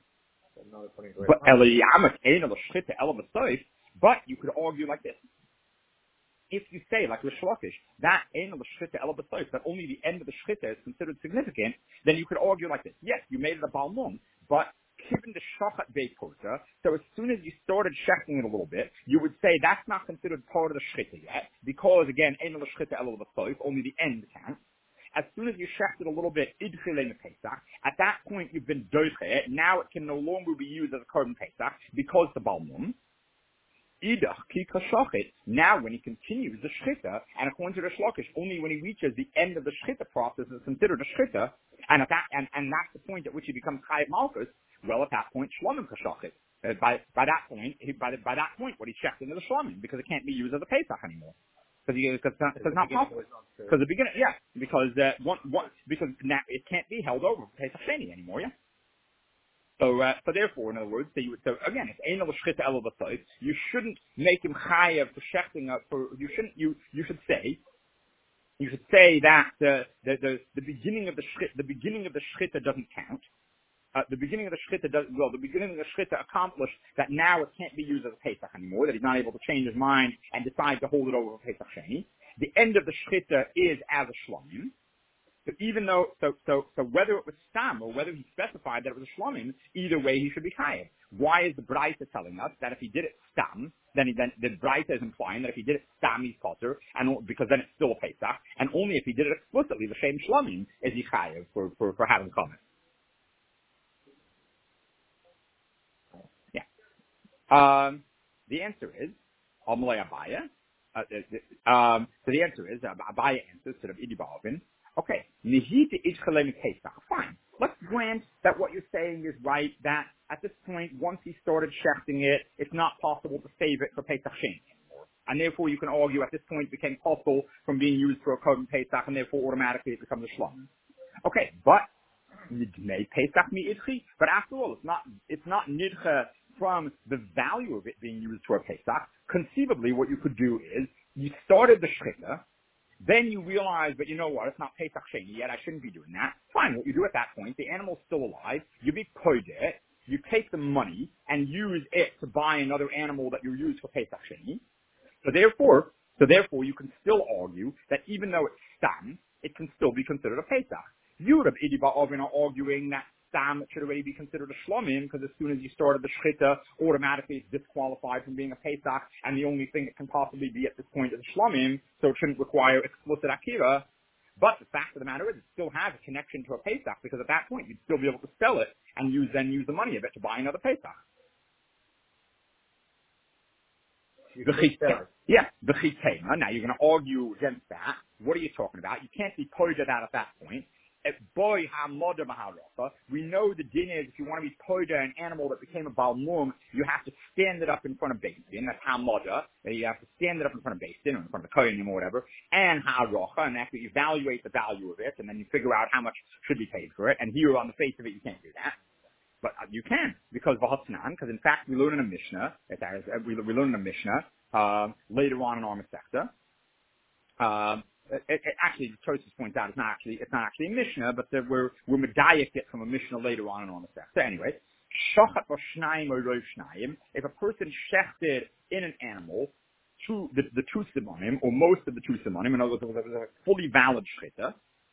But you could argue like this. If you say, like Rish Lakish, that only the end of the shchita is considered significant, then you could argue like this. Yes, you made it a Balmum, but given the shachat beikota, so as soon as you started shechting it a little bit, you would say that's not considered part of the shchita yet, because again, only the end counts. as soon as you shechted a little bit, idchile Pesach, at that point you've been doiche. Now it can no longer be used as a korban Pesach because the balmum. Idach ki kashochet. Now when he continues the shchita, and according to the shlokish, only when he reaches the end of the shchita process is considered a shchita, and at that and that's the point at which he becomes chayav malchus. Well, at that point, shlomim kashochet. By that point, what he checked into the shlomim because it can't be used as a Pesach anymore. Because it's not possible. Because the beginning, yeah, because because now it can't be held over for Pesach Sheni anymore, yeah. So therefore, in other words, so again, it's ain't l'shchita elo b'tzayt. You shouldn't make him chayav for shechting up for. You shouldn't. You should say that the beginning of the shchita doesn't count. The beginning of the shchita accomplished that now it can't be used as a Pesach anymore, that he's not able to change his mind and decide to hold it over for Pesach Sheni. The end of the shchita is as a shlomim. So even though, so whether it was stam or whether he specified that it was a shlomim, either way he should be chayav. Why is the Braita telling us that if he did it stam, then the Braita is implying that if he did it stam he's potter, and because then it's still a Pesach, and only if he did it explicitly, the same shlomim, is he chayav for having comment. The answer is Amalei Abaya. So the answer is Abaya answers sort of Idibavin. Okay, Nihita Ishchalem Pesach. Fine. Let's grant that what you're saying is right. That at this point, once he started shechting it, it's not possible to save it for Pesach Sheni anymore, and therefore you can argue at this point it became possible from being used for a korban Pesach, and therefore automatically it becomes a shlom. Okay, but Nidmei Pesach mi Idchi. But after all, it's not nidcha from the value of it being used for a Pesach. Conceivably, what you could do is, you started the shchita, then you realize, but you know what, it's not Pesach Sheni yet, I shouldn't be doing that. Fine, what you do at that point, the animal's still alive, you be poed it, you take the money and use it to buy another animal that you use for Pesach Sheni. So therefore, you can still argue that even though it's stam, it can still be considered a Pesach. You would have Idiba Ovin are arguing that stam should already be considered a shlomim because as soon as you started the shchita, automatically it's disqualified from being a Pesach, and the only thing it can possibly be at this point is a shlomim, so it shouldn't require explicit akira. But the fact of the matter is, it still has a connection to a Pesach because at that point you'd still be able to sell it and use the money of it to buy another Pesach. Yeah, the chitema. Now you're going to argue against that. What are you talking about? You can't be pointed at that point. We know the din is if you want to be poida an animal that became a balmum, you have to stand it up in front of Beis Din. That's hamoda. You have to stand it up in front of Beis Din or in front of the kohenim or whatever. And ha'rocha, and after you evaluate the value of it, and then you figure out how much should be paid for it. And here on the face of it, you can't do that. But you can, because in fact we learn in a Mishnah, we learn in a Mishnah later on in our Masechta. Actually, the Tosfos points out it's not actually a Mishnah, but we're medayik it from a Mishnah later on in our Masechta. So anyway, shochat v'shnayim or rov shnayim. If a person shechted in an animal the two simonim or most of the two simonim, in other words, it was a fully valid shchita.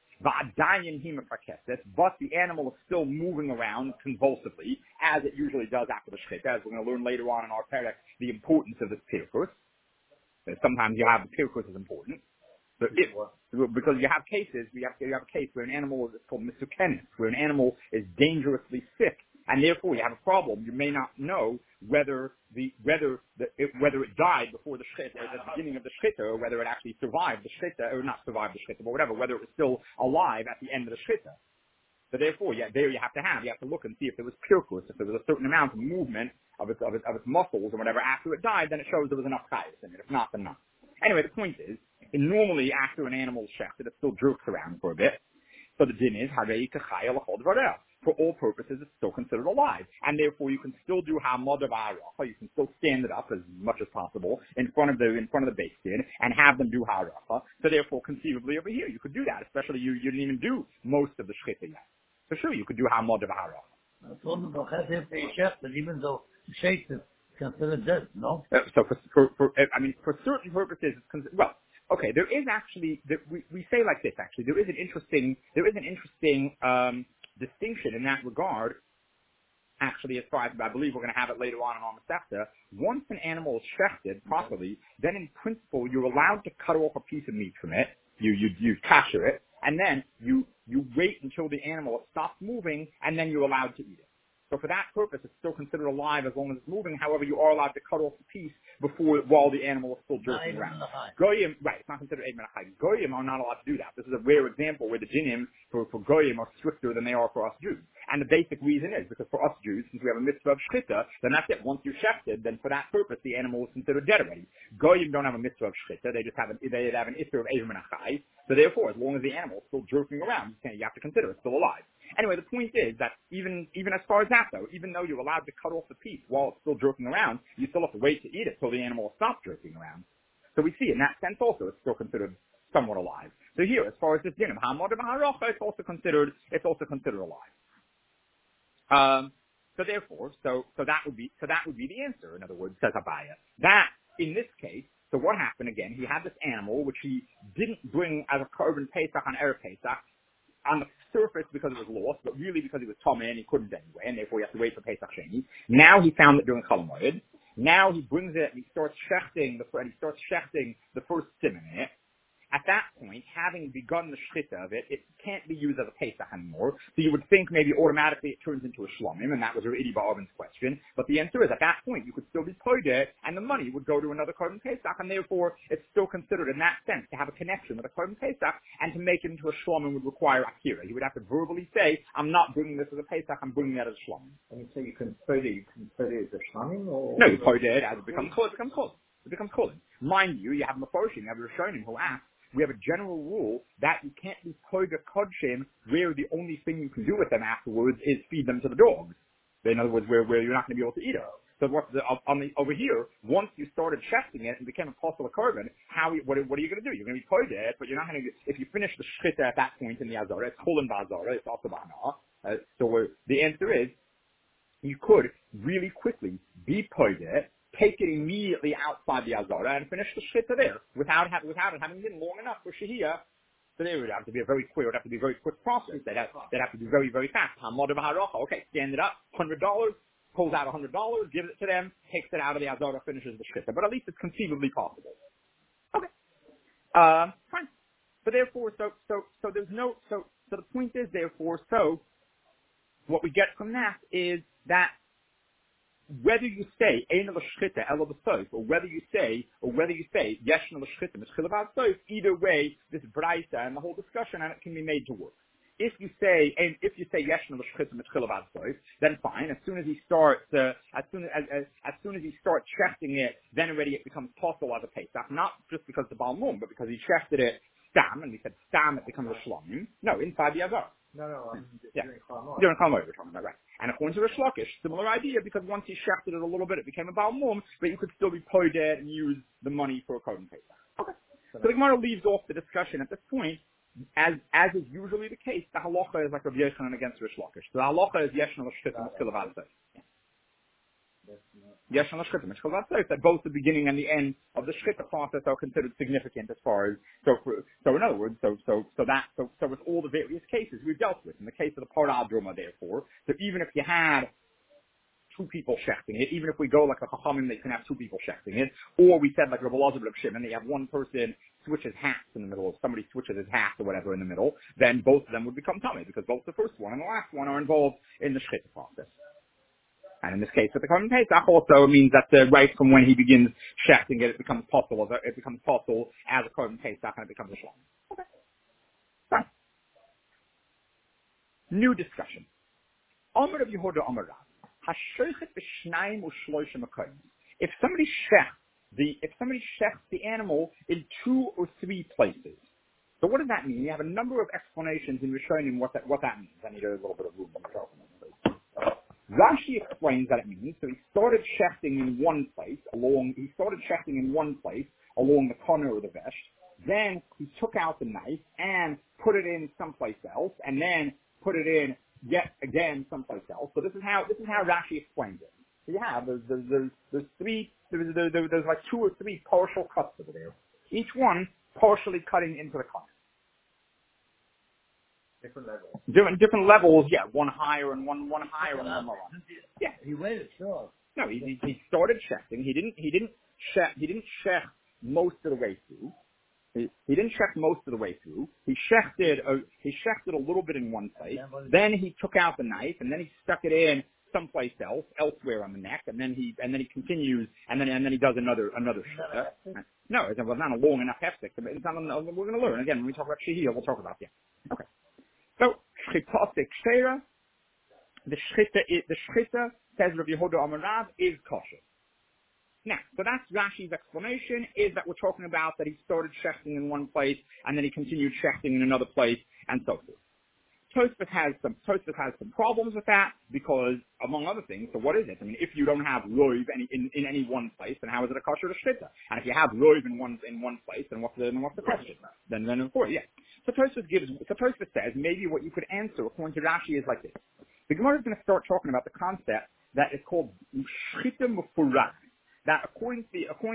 But the animal is still moving around convulsively, as it usually does after the shchita, as we're going to learn later on in our perek, the importance of this pirkus. Sometimes you have the pirkus is important. So because you have cases, you have a case where an animal is called misukenis, where an animal is dangerously sick, and therefore you have a problem. You may not know whether it died before the shchita, or at the beginning of the shchita, or whether it actually survived the shchita, or not survived the shchita, but whatever, whether it was still alive at the end of the shchita. So therefore, there you have to look and see if there was pirkus, if there was a certain amount of movement of its muscles or whatever after it died, then it shows there was enough chayus in it. If not, then not. Anyway, the point is, normally after an animal is shechted, it still jerks around for a bit. So the din is, for all purposes, it's still considered alive. And therefore, you can still do hamad of ha'aracha. You can still stand it up as much as possible in front of the Beis Din and have them do ha'aracha. So therefore, conceivably over here, you could do that. Especially you didn't even do most of the shchita yet. So sure, you could do hamad of ha'aracha. I told them if they shechted, even though the sheikh is considered dead, no? So for certain purposes, okay, there is actually, we say like this actually, there is an interesting distinction in that regard, actually, as far as I believe we're going to have it later on in our Masechta. Once an animal is shechted properly, then in principle you're allowed to cut off a piece of meat from it, you kasher it, and then you wait until the animal stops moving, and then you're allowed to eat it. So for that purpose, it's still considered alive as long as it's moving. However, you are allowed to cut off the piece while the animal is still jerking around. Goyim, right, it's not considered Eid Menachai. Goyim are not allowed to do that. This is a rare example where the dinim for Goyim are stricter than they are for us Jews. And the basic reason is because for us Jews, since we have a mitzvah of shchita, then that's it. Once you shechted, then for that purpose, the animal is considered dead already. Goyim don't have a mitzvah of shchita. They just have an issur of Eid Menachai. So therefore, as long as the animal is still jerking around, you have to consider it's still alive. Anyway, the point is that even as far as that though, even though you're allowed to cut off the piece while it's still jerking around, you still have to wait to eat it till the animal stops jerking around. So we see in that sense also it's still considered somewhat alive. So here, as far as this dinim, it's also considered alive. So therefore, so that would be the answer. In other words, says Abaya. That in this case, so what happened again? He had this animal which he didn't bring as a korban Pesach on Erev Pesach. On the surface because it was lost, but really because he was Tomei and he couldn't anyway, and therefore he has to wait for Pesach Sheni. Now he found it during Chol Hamoed. Now he brings it and he starts shechting the first siman in it. At that point, having begun the shchita of it, it can't be used as a Pesach anymore. So you would think maybe automatically it turns into a shlomim, and that was Idi Ba'avin's question. But the answer is, at that point, you could still be poideh, and the money would go to another korban Pesach, and therefore it's still considered in that sense to have a connection with a korban Pesach, and to make it into a shlomim would require akira. He would have to verbally say, I'm not bringing this as a Pesach, I'm bringing that as a shlomim. And you say you can poideh as a shlomim, or? No, you poideh it as it becomes chol, it becomes chol. Mind you have Mefarshim, you have Rishonim who ask, we have a general rule that you can't be poida kodshim where the only thing you can do with them afterwards is feed them to the dogs. In other words, where you're not going to be able to eat it. So over here, once you started shechting it and became a possible korban, what are you going to do? You're going to be poida it, but you're not going to. If you finish the shchita at that point in the azara, it's chulin ba'azara, it's also ba'ana. So the answer is, you could really quickly be poida, take it immediately outside the azara and finish the shchita there without it having been long enough for shehiyah. So there would have to be a very quick process. They'd have to be very, very fast. Okay, stand it up, $100, pulls out $100, gives it to them, takes it out of the azara, finishes the shchita. But at least it's conceivably possible. Okay. Fine. But therefore, so the point is therefore, so what we get from that is that whether you say Ein l'shchita ela b'soif, or whether you say Yeshna l'shchita mitzchila b'soif, either way, this brayta and the whole discussion on it can be made to work. If you say Yeshna l'shchita mitzchila b'soif, then fine. As soon as he starts shechting it, then already it becomes possible as a Pesach, not just because the Baal Mum, but because he shechted it stam, and we said stam, it becomes a shlomim. No, inside the azar. No, during Chol Hamoed we're talking about, right. And according to Rish Lakish, similar idea, because once he shechted it a little bit, it became a Baal Mum, but you could still be poided and use the money for a korban Pesach. Okay. So the Gemara leaves off the discussion at this point, as is usually the case, the halacha is like Rabbi Yochanan against Rish Lakish. So the halacha is Yeshna l'shchita mitzchila b'soif. Yeshna l'shchita mitzchila b'soif, that both the beginning and the end of the shchita process are considered significant as far as, so in other words, so with all the various cases we've dealt with, in the case of the Parah Druma, therefore, so even if you had two people shechting it, even if we go like a Chachamim, they can have two people shechting it, or we said like Rabbi Elazar Reb Shimon, they have one person switches hats in the middle, if somebody switches his hat or whatever in the middle, then both of them would become tummy, because both the first one and the last one are involved in the shchita process. And in this case, with the korban Pesach, also it means that right from when he begins shechting it, it becomes possible as a korban Pesach, and it becomes a shlom. Okay. Fine. New discussion. Amar Rav Yehuda Amar Rav. If somebody shechts the animal in 2 or 3 places. So what does that mean? You have a number of explanations in Rishonim what that means. I need a little bit of room on the Rashi explains that it means, so he started shechting in one place along the corner of the vesh, then he took out the knife and put it in someplace else, and then put it in yet again someplace else. So this is how Rashi explains it. So you have, there's like 2 or 3 partial cuts over there. Each one partially cutting into the corner. Different levels, yeah. One higher and one higher and one lower. Yeah. He waited, sure. No, he started shechting. He didn't shech most of the way through. He didn't shecht most of the way through. He shechted a little bit in one place. Then he took out the knife and then he stuck it in someplace else, elsewhere on the neck, and then he continues, and then he does another shechta. No, it was not a long enough hefsek. It's not. We're going to learn again when we talk about shehiyah. We'll talk about that. Okay. So shchitasik shera. The shchita, says Rav Yehuda Amarav, is kosher. Now, so that's Rashi's explanation, is that we're talking about that he started shechting in one place and then he continued shechting in another place and so forth. Tosfos has some problems with that because, among other things, so what is it? I mean, if you don't have roiv in any one place, then how is it a kosher to shchita? And if you have roiv in one place, then what's the question? Then of course, yeah. So Tosfos says maybe what you could answer according to Rashi is like this. The Gemara is going to start talking about the concept that is called shchita mufurach. That according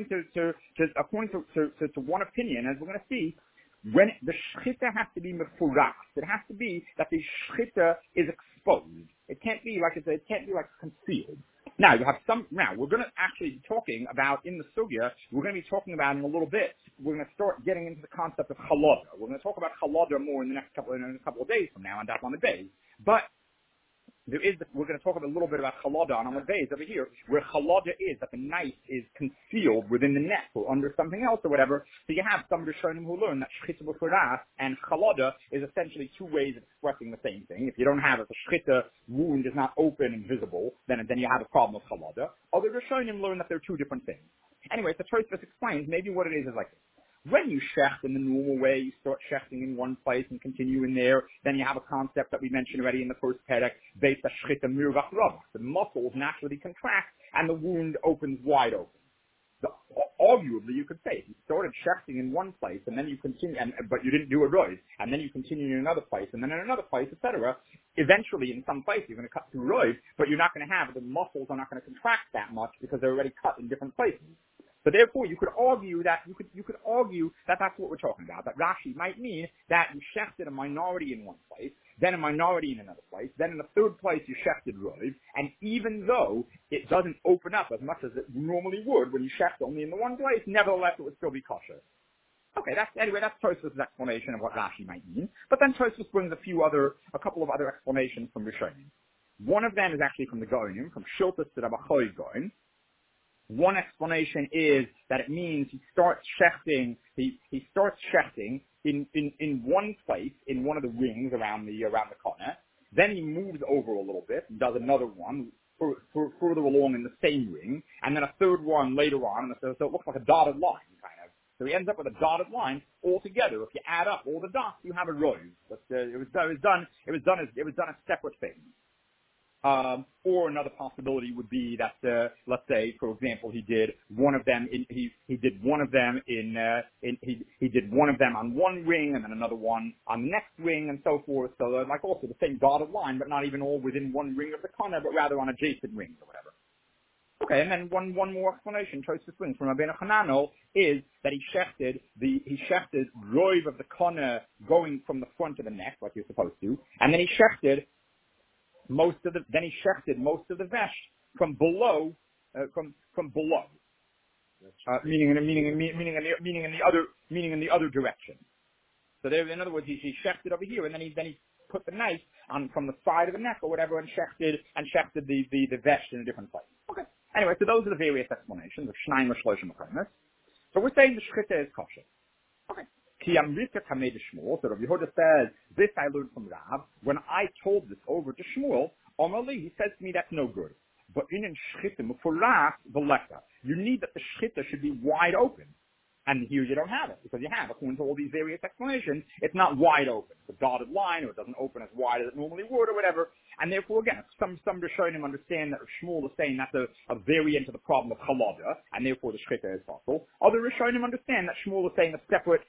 to one opinion, as we're going to see, when the shchita has to be mefurach, it has to be that the shchita is exposed. It can't be like concealed. Now we're going to actually be talking about in the sugya. We're going to be talking about in a little bit. We're going to start getting into the concept of chalada. We're going to talk about chalada more in a couple of days from now on Daf Lamed Beis. But we're going to talk a little bit about chalada on the base over here, where chalada is that the knife is concealed within the neck or under something else or whatever. So you have some Rishonim who learn that shchita b'furah and chalada is essentially two ways of expressing the same thing. If you don't have it, the shchita wound is not open and visible, then you have a problem with chalada. Other Rishonim learn that they're two different things. Anyway, so Tosfos explains maybe what it is like this. When you shecht in the normal way, you start shechting in one place and continue in there, then you have a concept that we mentioned already in the first perek, based on shchita mirvach ravach. The muscles naturally contract and the wound opens wide open. Arguably, you could say, if you started shechting in one place and then you continue, but you didn't do a roiv, and then you continue in another place, and then in another place, etc. Eventually, in some place, you're going to cut through roiv, but you're not going to have, the muscles are not going to contract that much because they're already cut in different places. So therefore, you could argue that that's what we're talking about. That Rashi might mean that you shechted a minority in one place, then a minority in another place, then in the third place you shechted roiv, and even though it doesn't open up as much as it normally would when you shecht only in the one place, nevertheless it would still be kosher. Okay, that's Tosfos' explanation of what Rashi might mean. But then Tosfos brings a couple of other explanations from Rishonim. One of them is actually from the Gaonim, from Shiltas to Rabbi Choi Gaon. One explanation is that it means he starts shechting in one place, in one of the rings around the corner. Then he moves over a little bit and does another one further along in the same ring, and then a third one later on, so it looks like a dotted line, kind of. So he ends up with a dotted line altogether. If you add up all the dots, you have a row. But it was done as separate things. Or another possibility would be that, let's say, for example, he did one of them on one ring and then another one on the next ring and so forth. So like also the same dotted line, but not even all within one ring of the corner, but rather on adjacent rings or whatever. Okay, and then one more explanation, Tosfos brings from Rabbeinu Hananel, is that he shechted roiv of the corner going from the front of the neck, like you're supposed to, and then he shechted most of the vesh from below, meaning in the other direction. So there, in other words, he shechted over here, and then he put the knife on from the side of the neck or whatever, and shechted the vesh in a different place. Okay. Anyway, so those are the various explanations of Shnaim or Shloshim Mechaimos. So we're saying the shchita is kosher. Okay. Ki Amrita Kamei de Shmuel. So Rav Yehuda says, this I learned from Rav. When I told this over to Shmuel, Omali, he says to me, that's no good. But in shchita mufurach v'leka, you need that the shchita should be wide open. And here you don't have it, because you have, according to all these various explanations, it's not wide open. It's a dotted line, or it doesn't open as wide as it normally would, or whatever. And therefore, again, some Rishonim understand that Shmuel is saying that's a variant of the problem of chalada, and therefore the shchita is possible. Other Rishonim understand that Shmuel is saying a separate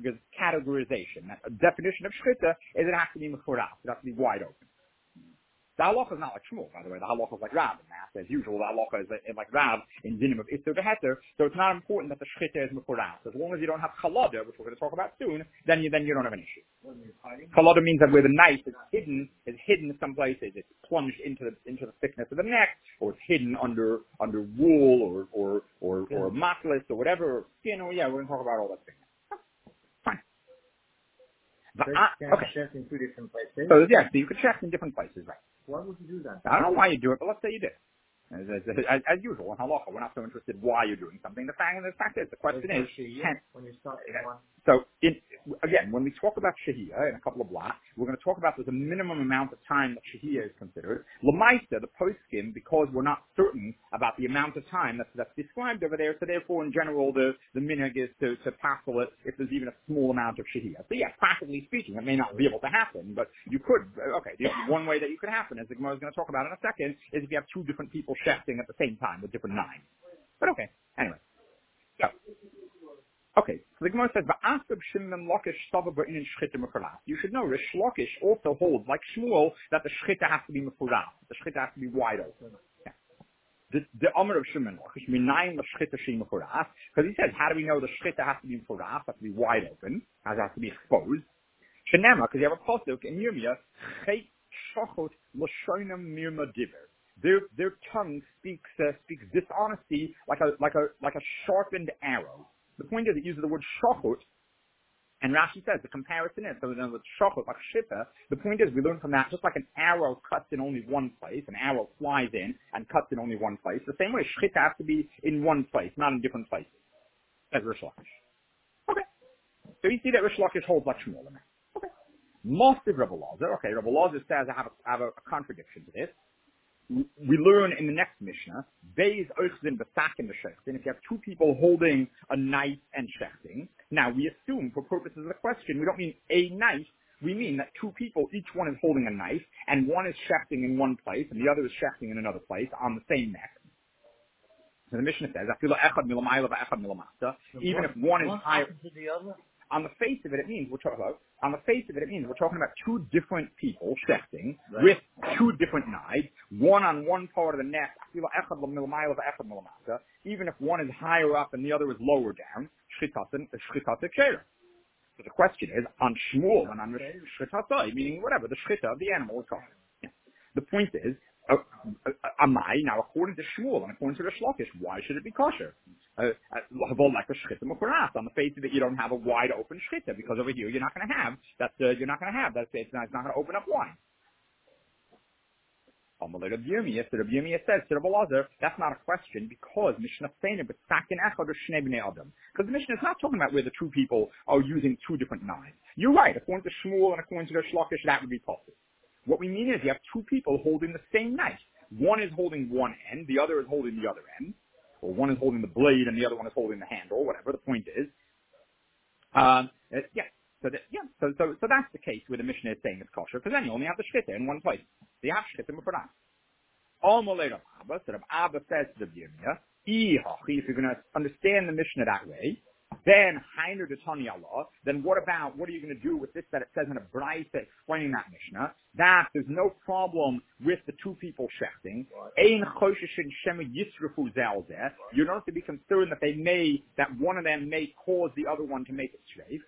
categorization. That a definition of shchita is it has to be mefurach, it has to be wide open. The halacha is not like Shmuel, by the way. The halacha is like Rav in math. As usual, the halacha is like Rav in dinim of Isser Beheter. So it's not important that the shchita is mechuras. As long as you don't have chalada, which we're going to talk about soon, then you don't have an issue. Chalada means that where the knife is hidden someplace. It's plunged into the thickness of the neck, or it's hidden under wool or matlas or whatever, or skin. Or we're going to talk about all that thing. Fine. Okay. Check in two different places. So you could check in different places, right? Why would you do that? I don't know why you do it, but let's say you did. As usual in halacha, we're not so interested why you're doing something. The fact is, the question is, when you start one. So, again, when we talk about shahiyah in a couple of blocks, we're going to talk about there's a minimum amount of time that shahiyah is considered. L'maisa, the poskim, because we're not certain about the amount of time that's described over there, so therefore, in general, the minhag is to passel it if there's even a small amount of shahiyah. So, practically speaking, it may not be able to happen, but you could. One way that you could happen, as the Gemara is going to talk about in a second, is if you have two different people shechting at the same time with different knives. But okay, anyway. So the Gemara says, you should know, Rish Lakish also holds, like Shmuel, that the shchita has to be mechuras, the shchita has to be wide open. The Amr of Shimon Lakish, minayin the shchita she mechuras, because he says, how do we know the shchita has to be mechuras, has to be wide open, has to be exposed? Shenema, because you have a pasuk in Yirmiyah, chet shachot l'shonim mirma diver. Their tongue speaks dishonesty like a sharpened arrow. The point is, it uses the word shachot, and Rashi says the comparison is, so in other words, shachot, like shita, the point is we learn from that, just like an arrow cuts in only one place, an arrow flies in and cuts in only one place, the same way shchita has to be in one place, not in different places, as Rish Lakish. Okay. So you see that Rish Lakish holds like Shmuel in that. Okay. Most of Rabbi Lazar, Rabbi Lazar says I have a contradiction to this. We learn in the next Mishnah, Beis Oichzin B'Sakin B'Shechtin, if you have two people holding a knife and shechting. Now, we assume, for purposes of the question, we don't mean a knife, we mean that two people, each one is holding a knife, and one is shechting in one place, and the other is shechting in another place, on the same neck. So the Mishnah says, even if one is higher... On the face of it, it means we're talking about two different people shechting with two different knives, one on one part of the neck, even if one is higher up and the other is lower down, shchitat kshera. So the question is, on Shmuel and on shchitat, meaning whatever, the shchita of the animal is kosher. The point is, Amai, now according to Shmuel and according to the Shlokish, why should it be kosher? On the face of it, you don't have a wide open shchita, because over here you're not going to have that. It's not going to open up wine. Rabbi Yirmiyah says to Rabbi Lazar, that's not a question, because Mishnah Seina b'sakin echad or shnei bnei adam. Because the Mishnah is not talking about where the two people are using two different knives. You're right. According to Shmuel and according to the Shlokish, that would be possible. What we mean is you have two people holding the same knife. One is holding one end, the other is holding the other end. Or one is holding the blade and the other one is holding the handle, whatever the point is. So that's the case where the Mishnah is saying it's kosher, because then you only have the shchita in one place. So you have shchita mufradas. Amalei Rav Abba, so Rav Abba says to the Yirmiyah, if you're going to understand the Mishnah that way, then Hainer de Tani Allah, then what are you going to do with this that it says in a Braisa explaining that Mishnah, that there's no problem with the two people shechting, Ein Choshishin Shema Yisrafu Zalzeh, you don't have to be concerned that one of them may cause the other one to make it shreif.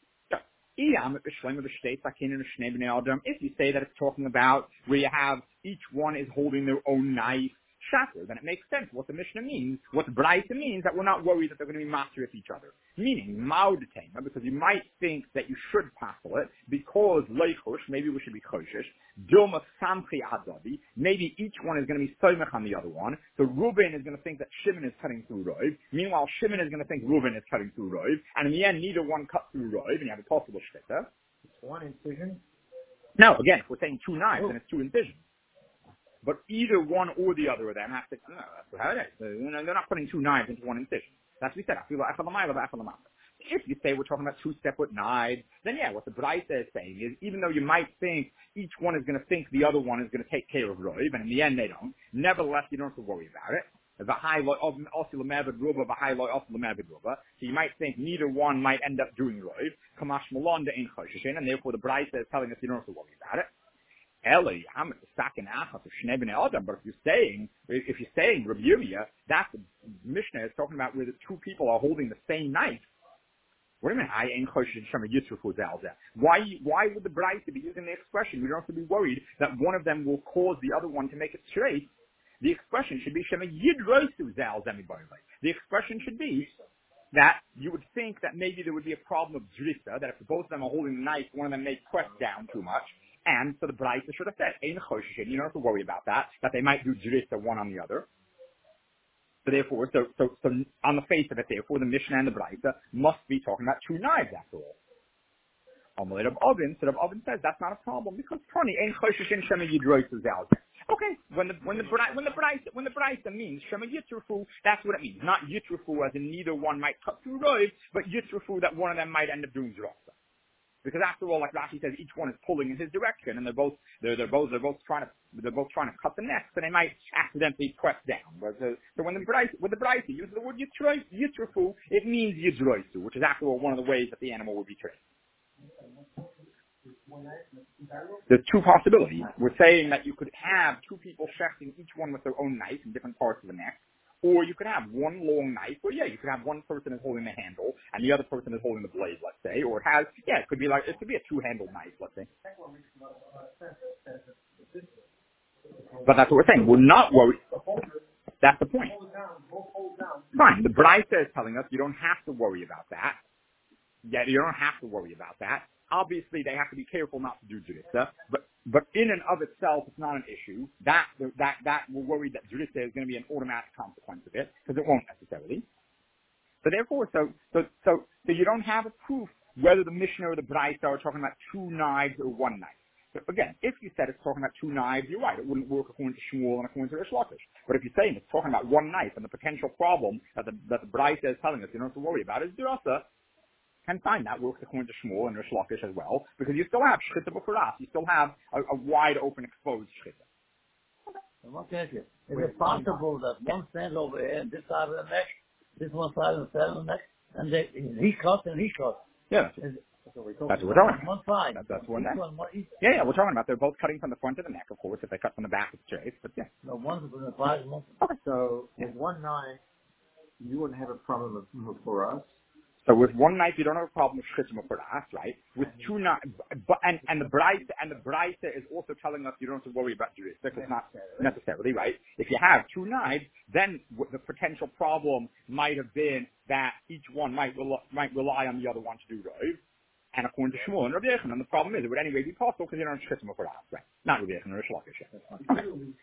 If you say that it's talking about where you have each one is holding their own knife, shatter, then it makes sense what the Mishnah means. What the Braisa means, that we're not worried that they're going to be master with each other. Meaning, ma'udetema, because you might think that you should passel it, because leichush, maybe we should be choshish, dilma samchi adadi, maybe each one is going to be soimach on the other one, so Reuben is going to think that Shimon is cutting through Rov, meanwhile Shimon is going to think Reuben is cutting through Rov, and in the end neither one cut through Rov, and you have a possible shlitta. It's one incision? No, again, if we're saying two knives, then it's two incisions. But either one or the other of them has to, that's how it is. They're not putting two knives into one incision. That's what we said. If you say we're talking about two separate knives, then what the Braisa is saying is, even though you might think each one is going to think the other one is going to take care of Roiv, and in the end they don't, nevertheless you don't have to worry about it. So you might think neither one might end up doing Roiv, and therefore the Braisa is telling us you don't have to worry about it. Eli, I'm second achas of Shnei Bnei Adam. But if you're saying Rabbi Yirmiyah, that the Mishnah is talking about where the two people are holding the same knife. What do you mean? I ain't choshen shema yitzrufu zalzeh. Why would the Braisa be using the expression? We don't have to be worried that one of them will cause the other one to make it straight. The expression should be shema yidrosu zalzeh. The expression should be that you would think that maybe there would be a problem of drisa, that if both of them are holding the knife, one of them may press down too much. And so the Braisa should have said, ein choshen, you don't have to worry about that they might do drisa one on the other. So therefore, so on the face of it, therefore, the Mishnah and the Braisa must be talking about two knives after all. Amalei Rav Ovin, so Rav Ovin says that's not a problem because Tony ein choshen shema yidrosu zalzeh. Okay, when the Braisa means shema yitrufu, that's what it means. Not yitrufu as in neither one might cut through roiv, but yitrufu that one of them might end up doing drasa. Because after all, like Rashi says, each one is pulling in his direction, and they're both trying to cut the neck, so they might accidentally press down. But, so when the Braisa uses the word yitrufu, it means yidroisu, which is after all one of the ways that the animal would be trained. There's two possibilities. We're saying that you could have two people shechting each one with their own knife in different parts of the neck, or you could have one long knife, or you could have one person is holding the handle and the other person is holding the blade, let's say, or it could be a two-handled knife, let's say. But that's what we're saying. We're not worried. That's the point. Fine. The Braisa is telling us you don't have to worry about that. Yeah, you don't have to worry about that. Obviously, they have to be careful not to do Juditha, but in and of itself, it's not an issue. That we're worried that Juditha is going to be an automatic consequence of it, because it won't necessarily. So therefore, so you don't have a proof whether the Mishnah or the Braisa are talking about two knives or one knife. So again, if you said it's talking about two knives, you're right. It wouldn't work according to Shmuel and according to Rish Lakish. But if you're saying it's talking about one knife and the potential problem that the Braisa is telling us you don't have to worry about is Dirasa, can find that works according to Shmuel and Rish Lakish as well, because you still have Shchita b'Furas. You still have a wide open exposed Shchita. I want to ask you, is it possible that one stands over here and this side of the neck, this one side of the neck, and he cuts and he cuts? Yeah. That's what we're talking about. One side. That's one neck. Yeah, we're talking about they're both cutting from the front of the neck, of course. If they cut from the back, it's straight, but yeah. No, one's from the side and one's from the back. So, with one knife, you wouldn't have a problem for us. So with one knife, you don't have a problem with shchitim u'paras, right? With two knives, and the Braisa is also telling us you don't have to worry about jurisdiction. It's not necessarily, right? If you have two knives, then the potential problem might have been that each one might rely on the other one to do roiv. And according to Shmuel and Rabbi Yechon, and the problem is it would anyway be possible because you don't have shchitim u'paras, right? Not Rabbi Yechon or Rish Lakish.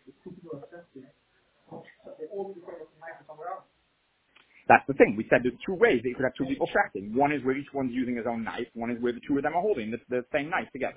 That's the thing. We said there's two ways that you could have two people shechting. One is where each one's using his own knife. One is where the two of them are holding the same knife together.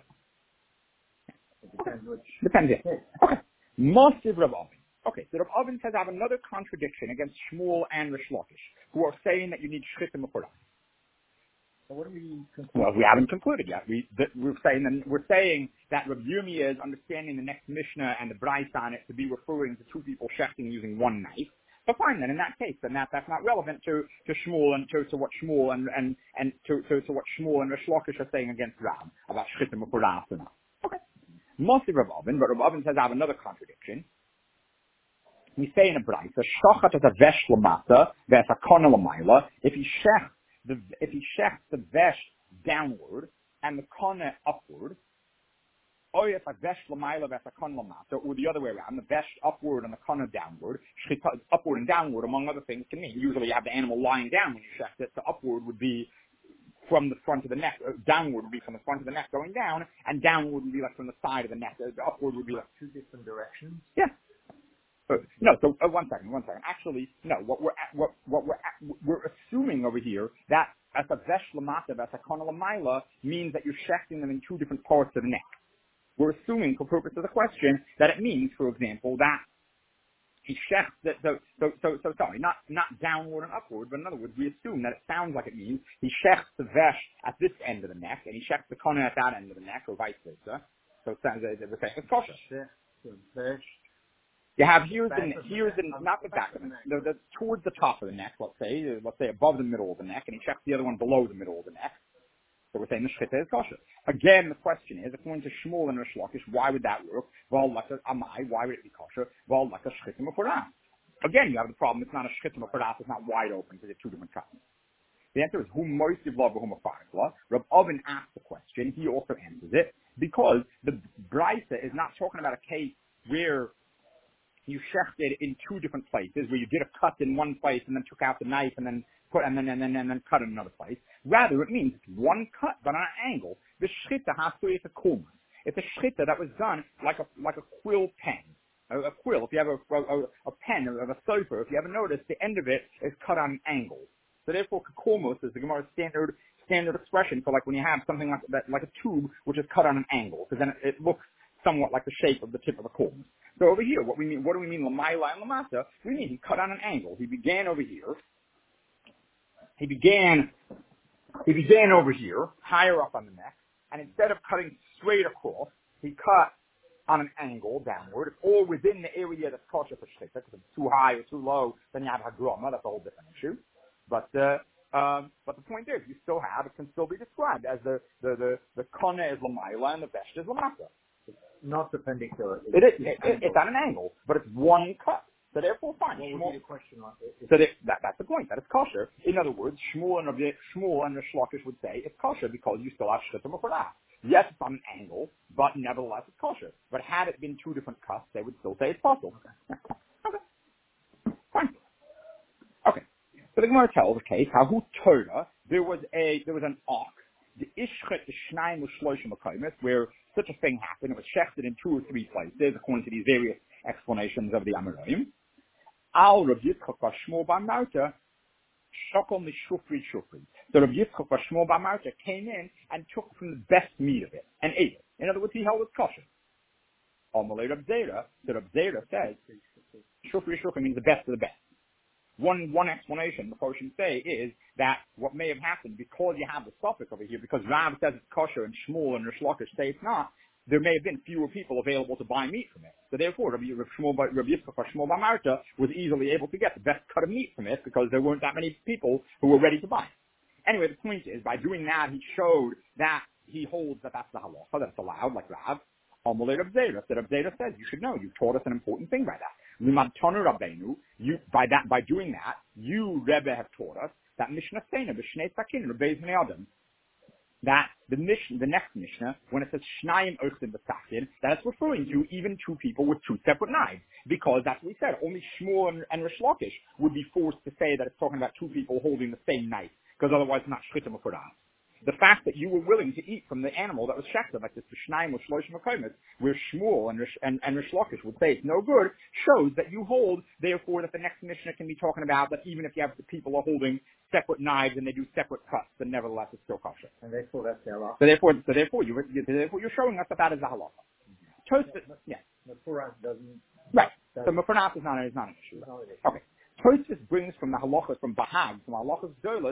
Depends. Yeah. Okay. Masiv Rav Ovin. Okay, so Rav Ovin says I have another contradiction against Shmuel and Rish Lakish, who are saying that you need shchitim u'paras. So what do we conclude? Well, we haven't concluded yet. We're saying that Rav Yirmiyah is understanding the next Mishnah and the Braisa on it to be referring to two people shechting using one knife. But fine then, in that case, then that's not relevant to Shmuel and to what Shmuel and to what Shmuel and Rish Lakish are saying against Rav about shchitim u'paras or not. Okay. Mostly Rav Ovin, but Rav Ovin says I have another contradiction. We say in a Braisa, shochat as a vesh lamata, ve'es a kona lamayla, if he shechs the vesh downward and the kona upward, or if a vesh lamayla ve'es a kona lamata, or the other way around, the vesh upward and the kona downward, upward and downward, among other things, can mean usually you have the animal lying down when you shecht it, so upward would be from the front of the neck, downward would be from the front of the neck going down, and downward would be like from the side of the neck, upward would be like two different directions. Yeah. No, so one second. Actually, no. We're assuming over here that as a vesh lamata, as a kona lamayla means that you're shechting them in two different parts of the neck. We're assuming, for purpose of the question, that it means, for example, that he shechts that. So sorry, not downward and upward, but in other words, we assume that it sounds like it means he shechts the vesh at this end of the neck and he shechts the kona at that end of the neck, or vice versa. So it sounds like the same. It's kosher. The vesh. You have here's the not the back of the neck, towards the top of the neck, let's say above the middle of the neck, and he checks the other one below the middle of the neck. So we're saying the shchita is kosher. Again, the question is, according to Shmuel and Rish Lakish, why would that work? Well, like a amai, why would it be kosher? Well, like a shchita meforas. Again, you have the problem, it's not a shchita meforas, it's not wide open, because they're two different cuts. The answer is, who moisiv law v'hu mefaras. Reb Oven asked the question, he also answers it, because the Brisa is not talking about a case where you shechted in two different places, where you did a cut in one place and then took out the knife and then cut in another place. Rather, it means it's one cut but on an angle. The shchita has to be a kulma. It's a shchita that was done like a quill pen. A quill. If you have a pen of a sofa, if you ever notice, the end of it is cut on an angle. So therefore, kakolmos is the Gemara's standard expression for like when you have something like that, like a tube which is cut on an angle, because then it looks somewhat like the shape of the tip of a comb. So over here, what do we mean Lamaila and Lamasa? We mean he cut on an angle. He began over here. He began over here, higher up on the neck, and instead of cutting straight across, he cut on an angle downward, or within the area that's kosher for shchita, because it's too high or too low, then you have hagrama. That's a whole different issue. But the point is, it can still be described as the kone is Lamaila and the vesh is Lamasa. Not perpendicular. It's at an angle, but it's one cut. So therefore, fine. What would be the question on it? So that's the point. That is kosher. In other words, Shmuel and the Shlokish would say it's kosher because you still have shchita meforas. Yes, it's on an angle, but nevertheless it's kosher. But had it been two different cuts, they would still say it's possible. Okay. Fine. Okay. So the Gemara tells the case how who Torah there was an ox. The ishchet the shnaim u'shloshim makomis, where such a thing happened. It was shechted in 2 or 3 places, according to these various explanations of the Amoraim. Al Rav Yitzchak bar Shmuel bar Marta shokol mishufri shufri. So Rav Yitzchak bar Shmuel bar Marta came in and took from the best meat of it and ate it. In other words, he held it kosher. Amalei Rav Zera, so Rav Zera says shufri shufri means the best of the best. One explanation the Portion say is that what may have happened, because you have the suffix over here, because Rav says it's kosher and Shmuel and Rish Lakish say it's not, there may have been fewer people available to buy meat from it. So therefore, Rabbi Yitzchak or Shmuel bar Marta was easily able to get the best cut of meat from it because there weren't that many people who were ready to buy it. Anyway, the point is, by doing that, he showed that he holds that that's the halacha, that it's allowed, like Rav. Amalei Rav Zera. So Rav Zera says, you should know, you taught us an important thing by that. By doing that, you, Rebbe, have taught us that Mishnah Seina, B'Shnei Sakin, Rebbeis Bnei Adam, that the next Mishnah, when it says Shnayim Ochsim B'Sakin, that it's referring to even two people with two separate knives. Because that's what we said, only Shmuel and Rish Lakish would be forced to say that it's talking about two people holding the same knife, because otherwise it's not Shchita Meforas. The fact that you were willing to eat from the animal that was shechted, like this B'Shnayim or Shloshim Makomis, where Shmuel and Rish Lakish would say it's no good, shows that you hold, therefore, that the next Mishnah can be talking about that even if you have the people are holding separate knives and they do separate cuts, then nevertheless it's still kosher. And therefore that's the halacha. So therefore you're showing us that is the halacha. Yeah. Meforas doesn't. Right. So Meforas is not an issue. Okay. Tosfos brings from the halachas from Bahag, from halachas Dolos,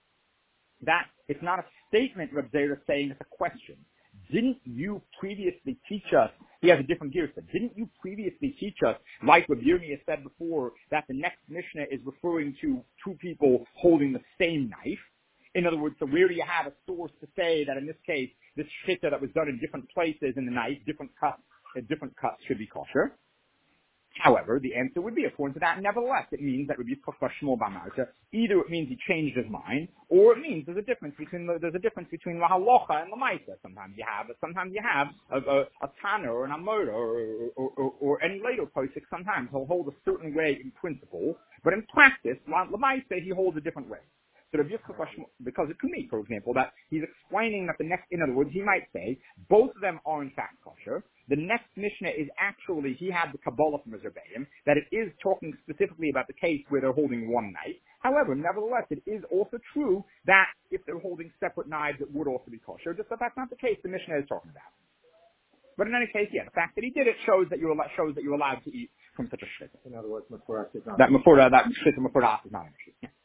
that it's not a statement Reb Zera saying, it's a question. Didn't you previously teach us, he has a different gear set, didn't you previously teach us, like Reb Yirmiyah said before, that the next Mishnah is referring to two people holding the same knife? In other words, so where do you have a source to say that in this case, this shchita that was done in different places in the knife, different cuts should be kosher? However, the answer would be, according to that, nevertheless, it means that Rabbi Yitzchak bar Shmuel bar Marta, either it means he changed his mind, or it means there's a difference between la halacha and la ma'isa. Sometimes you have a Tana or an Amora or any later posik. Sometimes he'll hold a certain way in principle, but in practice, la ma'isa he holds a different way. So Rabbi Yitzchak bar Shmuel, because it could mean, for example, that he's explaining that the next, in other words, he might say both of them are in fact kosher. The next Mishnah is actually, he had the Kabbalah from his Rebbeim, that it is talking specifically about the case where they're holding one knife. However, nevertheless, it is also true that if they're holding separate knives, it would also be kosher. Just that that's not the case the Mishnah is talking about. But in any case, yeah, the fact that he did it shows that you're allowed to eat from such a shchita. In other words, Meforas is not. That shchita Meforas is not an issue. Yeah.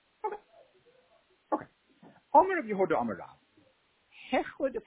Okay. Omer of Yehuda Omer Rav. So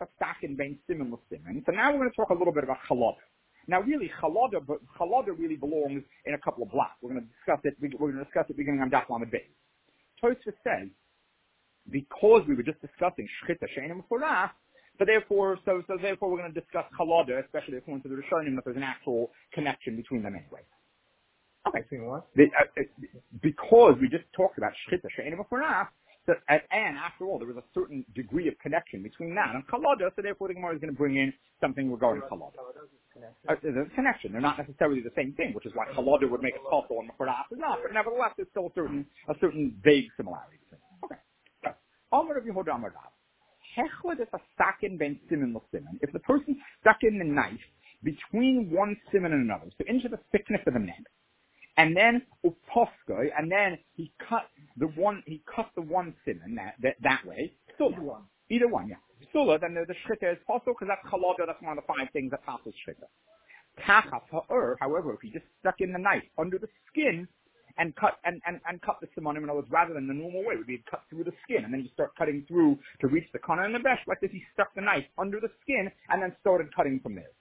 now we're going to talk a little bit about chalada. Now, really, chalada really belongs in a couple of blocks. We're going to discuss it. We're going to discuss it beginning on Daf Lamed Beis. Tosfos says because we were just discussing shchita she'ena meforach, so therefore we're going to discuss chalada, especially according to the Rishonim, that there's an actual connection between them anyway. Okay. Between what? Because we just talked about shchita she'ena meforach, and after all, there was a certain degree of connection between that and chalada, so therefore the Gemara is going to bring in something regarding chalada. There's a connection. They're not necessarily the same thing, which is why chalada would make it possible and meforach is not. But nevertheless, there's still a certain vague similarity. Okay. Amar Rav Yehuda Amar Rav. Hechled is a sakin ben simin l'simin. If the person stuck in the knife between one simin and another, so into the thickness of the neck, and then uposkoy, and then he cut the one simin that way. Either one, yeah. Sula, then the shchita is possible because that's chalada. That's one of the 5 things that passes shchita. Tachas ha'ur, however, if he just stuck in the knife under the skin and cut the simonim, in other words, rather than the normal way, it would be cut through the skin, and then you start cutting through to reach the kana and the besh. Like this, he stuck the knife under the skin and then started cutting from there.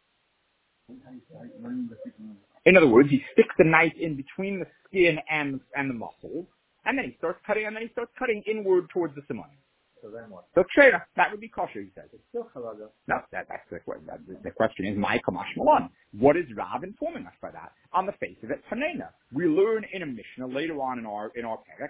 In other words, he sticks the knife in between the skin and the muscles, and then he starts cutting inward towards the simonim. So then what? So Treda, that would be kosher, he says. It's still chalada. No, that's the question is, my kamash malan. What is Rav informing us by that? On the face of it, Tanena. We learn in a Mishnah later on in our perek,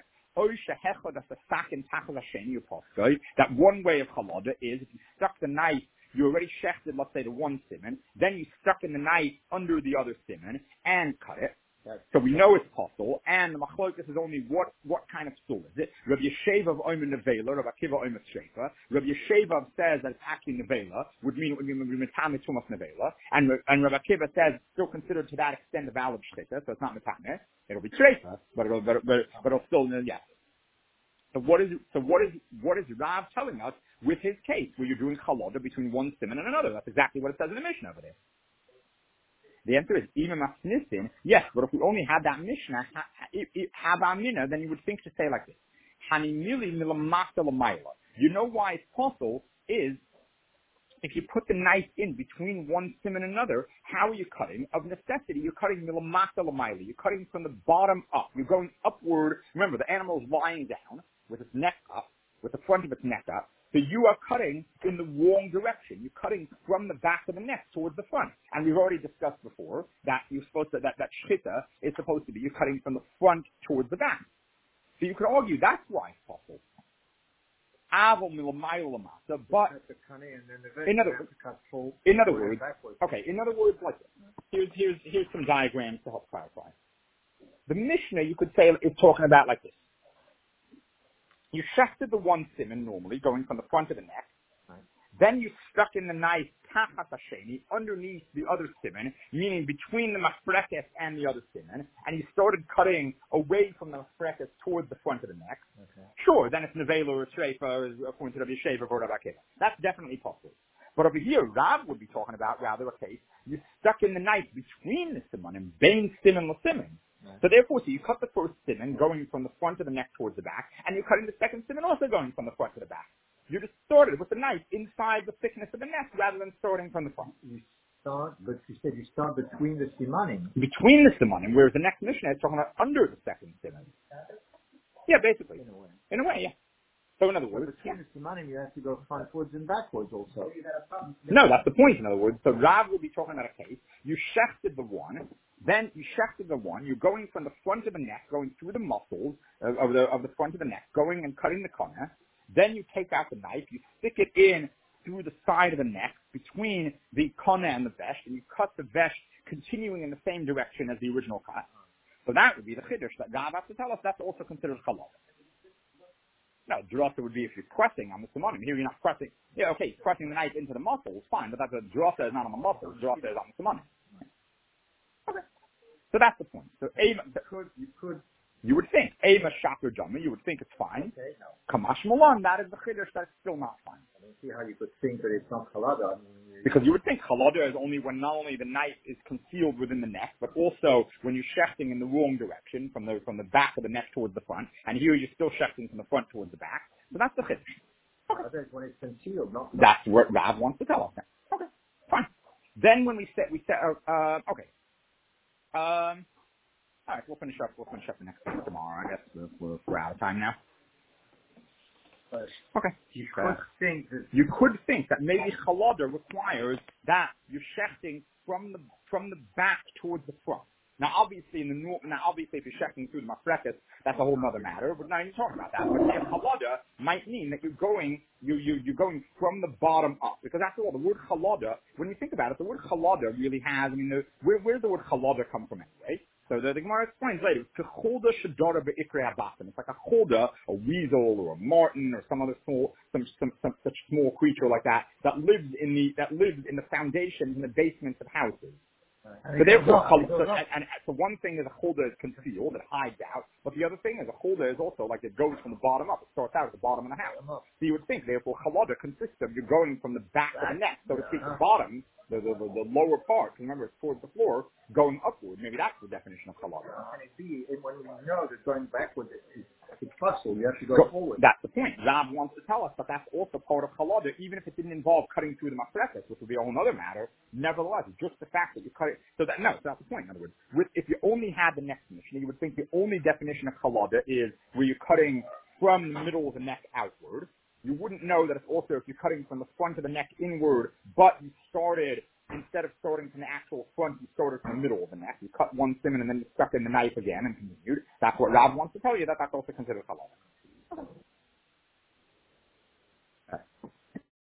that one way of chalada is if you stuck the knife, you already shechted, let's say, the one siman, then you stuck in the knife under the other siman and cut it. So we know it's possible, and the machlokas is only what kind of stool is it? Rabbi Yeshev of Omer Nevela, Rabbi Akiva Omer Shrefa. Rabbi Yeshev says that it's actually Nevela, would mean it would be Metame Tumas Nevela, and Rabbi Akiva says it's still considered to that extent a valid Shrefa, so it's not Metame. It'll be Shrefa, but it'll still, yes. So what is Rav telling us with his case, where you're doing chalada between one simon and another? That's exactly what it says in the Mishnah over there. The answer is, even Masnisin, yes, but if we only had that Mishnah, then you would think to say like this. You know why it's possible is, if you put the knife in between one sim and another, how are you cutting? Of necessity, you're cutting milamata l'mayla. You're cutting from the bottom up. You're going upward. Remember, the animal is lying down with its neck up, with the front of its neck up. So you are cutting in the wrong direction. You're cutting from the back of the neck towards the front. And we've already discussed before that you're supposed to, that shchita is supposed to be, you're cutting from the front towards the back. So you could argue that's why it's possible. But in other words, like this. Here's some diagrams to help clarify. The Mishnah, you could say, is talking about like this. You shafted the one siman normally, going from the front of the neck. Right. Then you stuck in the knife tachat hasheni, underneath the other siman, meaning between the mafrekes and the other siman, and you started cutting away from the mafrekes towards the front of the neck. Okay. Sure, then it's nevela or shreifa, according to Rabbi Yeshev or Rabbi Akiva. That's definitely possible. But over here, Rav would be talking about rather a case you stuck in the knife between the siman and bein siman l'siman. So therefore, you cut the first siman going from the front of the neck towards the back, and you're cutting the second siman also going from the front to the back. You just started with the knife inside the thickness of the neck rather than starting from the front. But you said you start between the simanim. Between the simanim, whereas the next Mishnah is talking about under the second siman. Yeah, basically. In a way, yeah. So in other words, between the simanim, you have to go frontwards and backwards also. No, that's the point. In other words, so Rav will be talking about a case. You shechted the one. Then you shechted the one. You're going from the front of the neck, going through the muscles of the front of the neck, going and cutting the corner. Then you take out the knife. You stick it in through the side of the neck, between the corner and the vesh, and you cut the vesh continuing in the same direction as the original cut. So that would be the chiddush that Rav has to tell us. That's also considered halal. No, drasa would be if you're pressing on the simanim. Here you're not pressing. Yeah, okay, pressing the knife into the muscle is fine, but that's a drasa is not on the muscle. Drasa is on the simanim. Okay. So that's the point. So you would think Ema Shaker Jama, you would think it's fine. Okay, no. Kamash Malan, that is the chiddush that's still not fine. I don't see how you could think that it's not halada. Because you would think halada is only when not only the knife is concealed within the neck, but also when you're shechting in the wrong direction, from the back of the neck towards the front, and here you're still shechting from the front towards the back. So that's the chiddush. Okay. That's when it's concealed, not. That's what Rav wants to tell us. Okay, fine. Then when we said okay. All right, we'll finish up the next thing tomorrow. I guess we're out of time now. Okay. You could think that maybe chalada requires that you're shechting from the back towards the front. Now, obviously, if you're shechting through the mafrekas, that's a whole other matter. We're not even talking about that. But chalada might mean that you're going from the bottom up, because after all, the word chalada, when you think about it, the word chalada really has. I mean, where does the word chalada come from anyway? So the Gemara explains later, Kecholda shadara be'ikre habatim. It's like a cholda, a weasel or a marten or some other such small creature like that lives in the foundations and the basements of houses. So therefore, so one thing is a cholda is concealed, it hides out, but the other thing is a cholda is also like it goes from the bottom up. It starts out at the bottom of the house. So you would think, therefore, chalada consists of you're going from the back of the neck, so to speak, the bottom, the lower part. Remember, it's towards the floor, going upward. Maybe that's the definition of chalada. And when we know that going backward is possible, you have to go forward. That's the point. Rav wants to tell us that that's also part of chalada, even if it didn't involve cutting through the mafrekas, which would be a whole other matter. Nevertheless, just the fact that you cut it, so that's the point. In other words, if you only had the neck definition, you would think the only definition of chalada is where you're cutting from the middle of the neck outward. You wouldn't know that it's also if you're cutting from the front of the neck inward, but you started, instead of starting from the actual front, you started from the middle of the neck. You cut one simon and then you stuck in the knife again and continued. That's what Rav wants to tell you, that's also considered chalada.